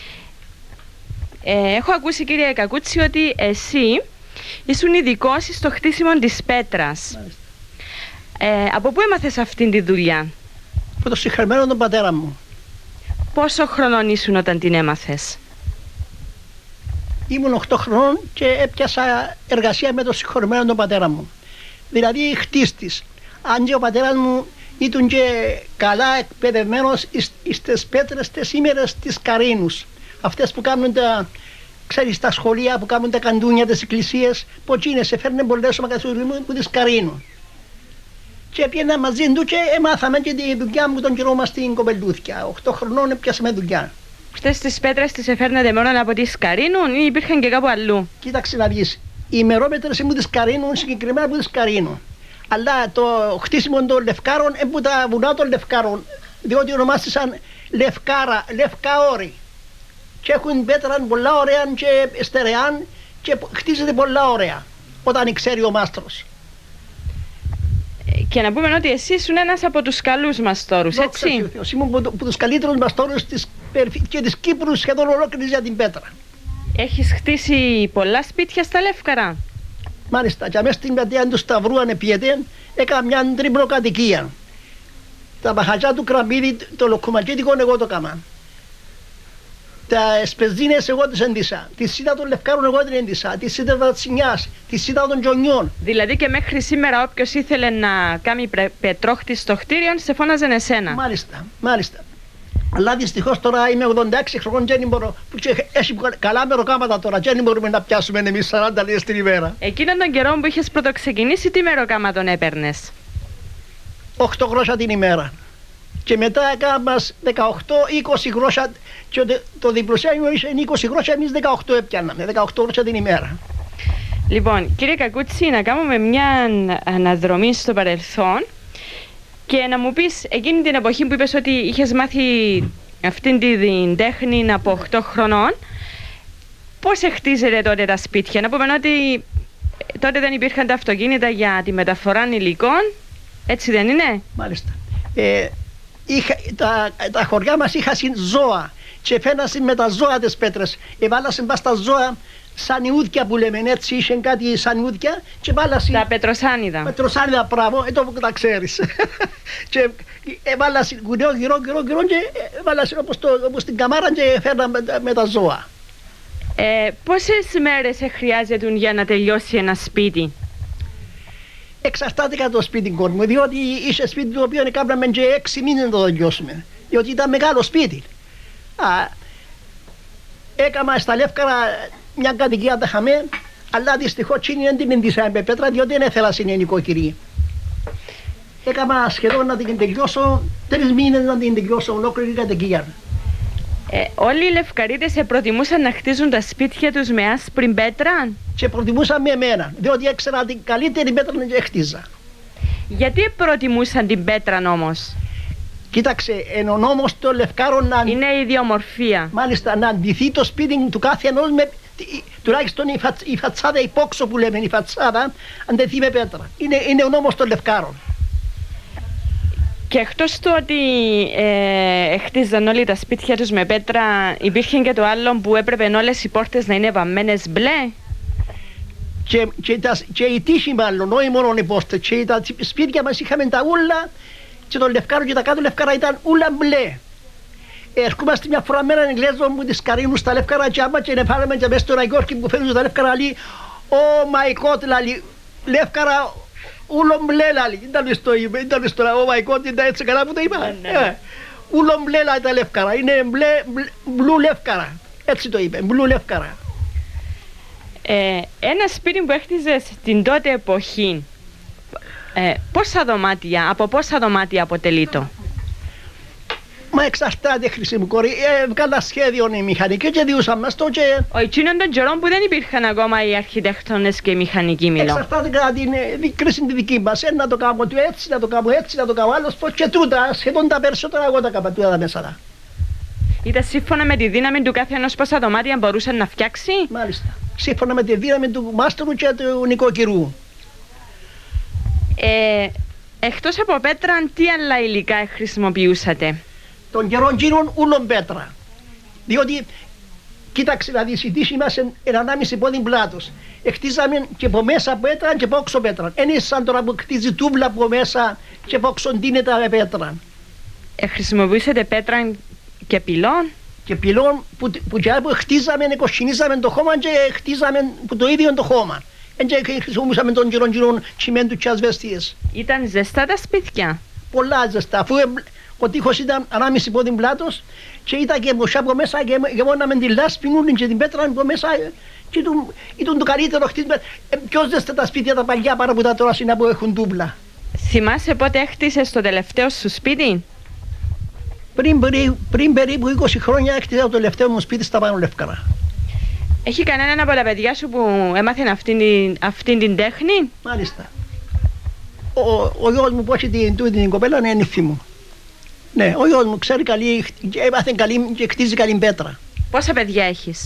Ε, έχω ακούσει, κύριε Κακούτσι, ότι εσύ ήσουν ειδικός στο χτίσιμο της πέτρας. Ε, από πού έμαθες αυτήν τη δουλειά? Από το συγχαρημένο τον πατέρα μου. Πόσο χρονών ήσουν όταν την έμαθες? Ήμουν οκτώ χρονών και έπιασα εργασία με τον συγχωρημένο τον πατέρα μου. Δηλαδή χτίστης. Αν και ο πατέρας μου ήταν και καλά εκπαιδευμένος στις πέτρες τις ημέρες της Καρίνους. Αυτές που κάνουν τα, ξέρεις, τα σχολεία που κάνουν τα καντούνια, τις εκκλησίες, ποτσίνες, σε φέρνουν πολλές ομακαθουρισμού που τις Καρίνουν. Και πήγαινα μαζί του και μάθαμε και τη δουλειά μου τον καιρό μας στην Κοπελούθια. οκτώ χρονών έπιασαμε δουλειά. Αυτές τις πέτρες τις εφέρνετε μόνο από τις Καρίνουν ή υπήρχαν και κάπου αλλού? Κοίταξε να δεις, οι ημερόμετρες ήμουν τις Καρίνουν, συγκεκριμένα από τις Καρίνουν. Αλλά το χτίσιμο των Λευκάρων είναι από τα βουνά των Λευκάρων, διότι ονομάστησαν Λευκάρα, Λευκαόροι. Και έχουν πέτρα πολλά ωραία και στερεάν και χτίζεται πολλά ωραία όταν ξέρει ο μάστρος. Και να πούμε ότι εσύ ήσουν ένας από τους καλούς μαστόρους, έτσι? Ήμουν από τους καλύτερους μαστόρους της, και της Κύπρου σχεδόν ολόκληρης για την πέτρα. Έχεις χτίσει πολλά σπίτια στα Λεύκαρα? Μάλιστα, και μέσα στην πλατεία του Σταυρού αν πιέτε, έκανα μια τριμπλοκατοικία. Τα μπαχατζά του Κραμπίδη, το λοκκοματζίτικο εγώ το έκανα. Τα σπεζίνες εγώ τις έντυσα, τη σίτα των Λευκάρων εγώ την έντυσα, τη σίτα των Τσινιάς, τη σίτα των Τζονιών. Δηλαδή και μέχρι σήμερα όποιος ήθελε να κάνει πετρόχτη στο κτίριο σε φώναζε εσένα. Μάλιστα, μάλιστα. Αλλά δυστυχώς τώρα είμαι ογδόντα έξι χρονών και δεν μπορώ, που έχει καλά μεροκάματα τώρα και δεν μπορούμε να πιάσουμε εμείς σαράντα λίρες την ημέρα. Εκείνον τον καιρό που είχες πρωτοξεκινήσει, τι μεροκάματον έπαιρνες? οκτώ γρόσια την ημέρα. Και μετά έκανα μας δεκαοκτώ είκοσι γρόσια και το διπλωσιάνιο είναι είκοσι γρόσια, εμείς δεκαοκτώ έπιαναμε, δεκαοκτώ γρόσια την ημέρα. Λοιπόν, κύριε Κακούτσι, να κάνουμε μια αναδρομή στο παρελθόν και να μου πεις εκείνη την εποχή που είπες ότι είχες μάθει αυτήν την τέχνη από οκτώ χρονών, πώς χτίζετε τότε τα σπίτια? Να πούμε ότι τότε δεν υπήρχαν τα αυτοκίνητα για τη μεταφορά υλικών, έτσι δεν είναι? Μάλιστα. Ε, Είχα, τα, τα χωριά μας είχαν ζώα και φαίνασαν με τα ζώα τις πέτρες. Εβάλασαν πας τα ζώα σαν ιούδια που λέμε, έτσι είχαν κάτι σαν ιούδια και βάλασαν... Τα πετροσάνιδα. Πετροσάνιδα, πράγμα, εδώ που τα ξέρεις. Και εβάλασαν γυρό, γυρό, γυρό, γυρό και εβάλασαν όπως, το, όπως την καμάρα και φέρναν με, με τα ζώα. Ε, πόσες μέρες χρειάζεται για να τελειώσει ένα σπίτι? Εξαρτάται το σπίτι μου, διότι είχε σπίτι το οποίο έκαναμε και έξι μήνες να το τελειώσουμε, διότι ήταν μεγάλο σπίτι. Α, έκανα στα Λεύκαρα μια κατοικία τα χαμέ, αλλά δυστυχώς τσίνη δεν την εντύσαμε με πέτρα, διότι δεν ήθελα συνενικοκυρία. Έκανα σχεδόν να την τελειώσω, τρεις μήνες να την τελειώσω ολόκληρη κατοικία. Ε, όλοι οι Λευκαρίτες προτιμούσαν να χτίζουν τα σπίτια τους με άσπρη πέτρα? Και προτιμούσαν με εμένα, διότι έξερα την καλύτερη πέτρα να χτίζα. Γιατί προτιμούσαν την πέτρα όμως? Κοίταξε, εν ο νόμος των Λευκάρων να... είναι η ιδιομορφία. Μάλιστα, να αντιθεί το σπίτι του κάθε ενός με... τουλάχιστον η, φατ... η φατσάδα, η πόξο που λέμε, η φατσάδα, αντιθεί με πέτρα. Είναι, είναι ο νόμος των Λευκάρων. Και εκτός του ότι ε, χτίζαν όλοι τα σπίτια τους με πέτρα, υπήρχε και το άλλο που έπρεπε όλες οι πόρτες να είναι βαμμένες μπλε. Και, και, τα, και η τύχη μάλλον, όχι μόνο οι πόρτες, και τα σπίτια μας είχαμε τα ούλα και το Λευκάρο και τα κάτω Λευκάρα ήταν ούλα μπλε. Ερχόμαστε μια φορά με έναν Εγγλέζο μου της Καρίνου στα Λευκάρα και άμα και πάραμε και μέσα στο Ραϊκόρκι που φέρνουν στα Λευκάρα λέει «Oh my God», λέει «Λευκάρα ούλο μπλε λάλη. Ήταν στο, ήταν στο λαϊκό, ήταν έτσι καλά που το είπα. Ναι, ναι. Ε, ούλο μπλε λάλη τα λεύκαρα. Είναι μπλε, μπλου λεύκαρα. Έτσι το είπε, μπλου λεύκαρα. Ε, ένα σπίτι που έχτιζες την τότε εποχή, ε, πόσα δωμάτια, από πόσα δωμάτια αποτελεί το? Μα εξαρτάται χρήση μου κόρη, ε, καλά σχέδιο οι μηχανικοί και διούσαν μας το και... Ο εκείνων των καιρών που δεν υπήρχαν ακόμα οι αρχιτέκτονες και οι μηχανικοί μιλώ. Εξαρτάται κατά την ε, κρίση τη δική μας, ε, να το κάνω του έτσι, να το κάνω έτσι, να το κάνω άλλος πως και τούτα, σχεδόν τα περισσότερα εγώ τα κάνω τούτα τα μέσα. Ήταν σύμφωνα με τη δύναμη του κάθε ενός πόσα δωμάτια μπορούσε να φτιάξει. Μάλιστα, σύμφωνα με τη δύναμη του μάστρου και του νοικοκυρού. Ε, εκτός από πέτρα, τι άλλα υλικά χρησιμοποιούσατε? Των καιρών γίνουν ούλον πέτρα. Διότι, κοίταξε να δεις, η τύχη μας είναι ενάμιση πόδι πλάτος. Χτίζαμε και από μέσα πέτρα και από όξω πέτρα. Δεν είναι σαν τώρα που χτίζει τούβλα από μέσα και από όξω ντύνεται πέτρα. Ε, χρησιμοποιούσατε πέτρα και πυλών? Και πυλών που, που, που χτίζαμε, κοσκινίζαμε το χώμα και χτίζαμε που το ίδιο το χώμα. Και χρησιμοποιούσαμε τον καιρόν καιρόν τσιμέντου και ασβεστίες. Ήταν ζεστά τα σπίτια? Πολλά ζεστά, αφού ο τείχος ήταν ανάμιση πόδι πλάτος και ήταν και μοσιά από μέσα και γεμόναμε τη λάσπη και την πέτρα από μέσα και ήταν, ήταν το καλύτερο χτίσμα. Ε, πιο ζεστά τα σπίτια τα παλιά παρά που τα τώρα είναι που έχουν τούμπλα. Θυμάσαι πότε έχτισες το τελευταίο σου σπίτι? Πριν, πριν, πριν περίπου είκοσι χρόνια έκτιζα το τελευταίο μου σπίτι στα Πάνω Λεύκαρα. Έχει κανέναν από τα παιδιά σου που έμαθε αυτήν την, αυτήν την τέχνη? Μάλιστα. Ο, ο γιος μου που έχει την, την, την κοπέλα είναι νύφη μου. Ναι, ο γιος μου ξέρει καλή, έμαθε καλή και χτίζει καλή πέτρα. Πόσα παιδιά έχεις?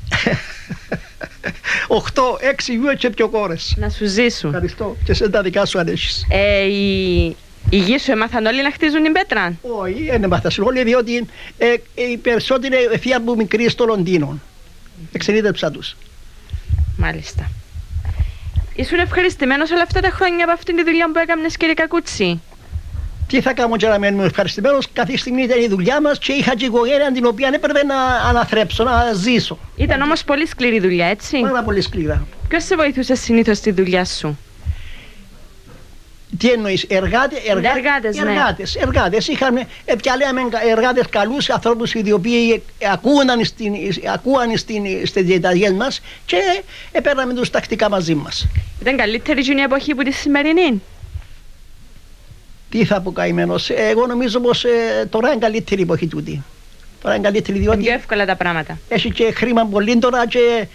Οχτώ, έξι γιου και πιο κόρες. Να σου ζήσουν. Ευχαριστώ. Και σε τα δικά σου αν έχεις. Ε, οι, οι γη σου έμαθαν όλοι να χτίζουν την πέτρα? Όχι, δεν έμαθαν όλοι, διότι ε, οι περισσότεροι εφίαν μου μικροί στο Λονδίνο. Εξενίδεψα τους. Μάλιστα. Ήσουν ευχαριστημένος όλα αυτά τα χρόνια από αυτήν τη δουλειά που έκανες, κύριε Κακούτσι? Τι θα κάνω και να μένουμε ευχαριστημένος? Κάθε στιγμή ήταν η δουλειά μας και είχα και οικογένεια την οποία έπρεπε να αναθρέψω, να ζήσω. Ήταν όμως πολύ σκληρή δουλειά, έτσι? Πάρα πολύ σκληρά. Ποιος σε βοηθούσε συνήθως στη δουλειά σου? Τι εννοείς, εργάτε, εργα... εργάτες, ναι. εργάτες, εργάτες. Είχαμε, επιαλέαμε εργάτες καλούς, ανθρώπους οι οποίοι ακούγαν στην, ακούγαν στην, στις διεταγές μας και επέραμε τους τακτικά μαζί μας. Ήταν καλύτερη η εποχή που τη σημερινή? Τι θα πω καημένος, εγώ νομίζω πως ε, τώρα είναι καλύτερη η εποχή τούτη. Τώρα είναι καλύτερη διότι... πιο εύκολα τα πράγματα. Έχει και χρήμα πολύ τώρα και...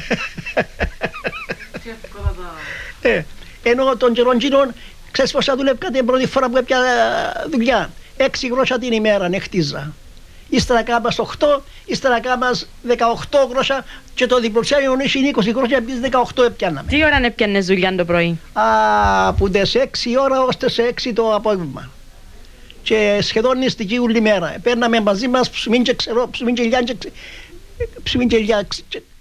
ε, ενώ των καιρών καιρών, ξέρεις πως θα δουλεύκατε την πρώτη φορά που έπια δουλειά. Έξι γρόσια την ημέρα χτίζα. Ύστερα κάμας οκτώ, ύστερα κάμας δεκαοκτώ γρόσια και το διπλωψιάνιο είναι είκοσι γρόσια επίσης δεκαοκτώ έπιαναμε. Τι ώρα έπιανες δουλειά το πρωί? Από τις έξι ώρα ως τις έξι το απόγευμα. Και σχεδόν νηστική όλη μέρα. Παίρναμε μαζί μας ψουμίν και ξερό, ψουμίν και λιάν και ψουμίν και λιάν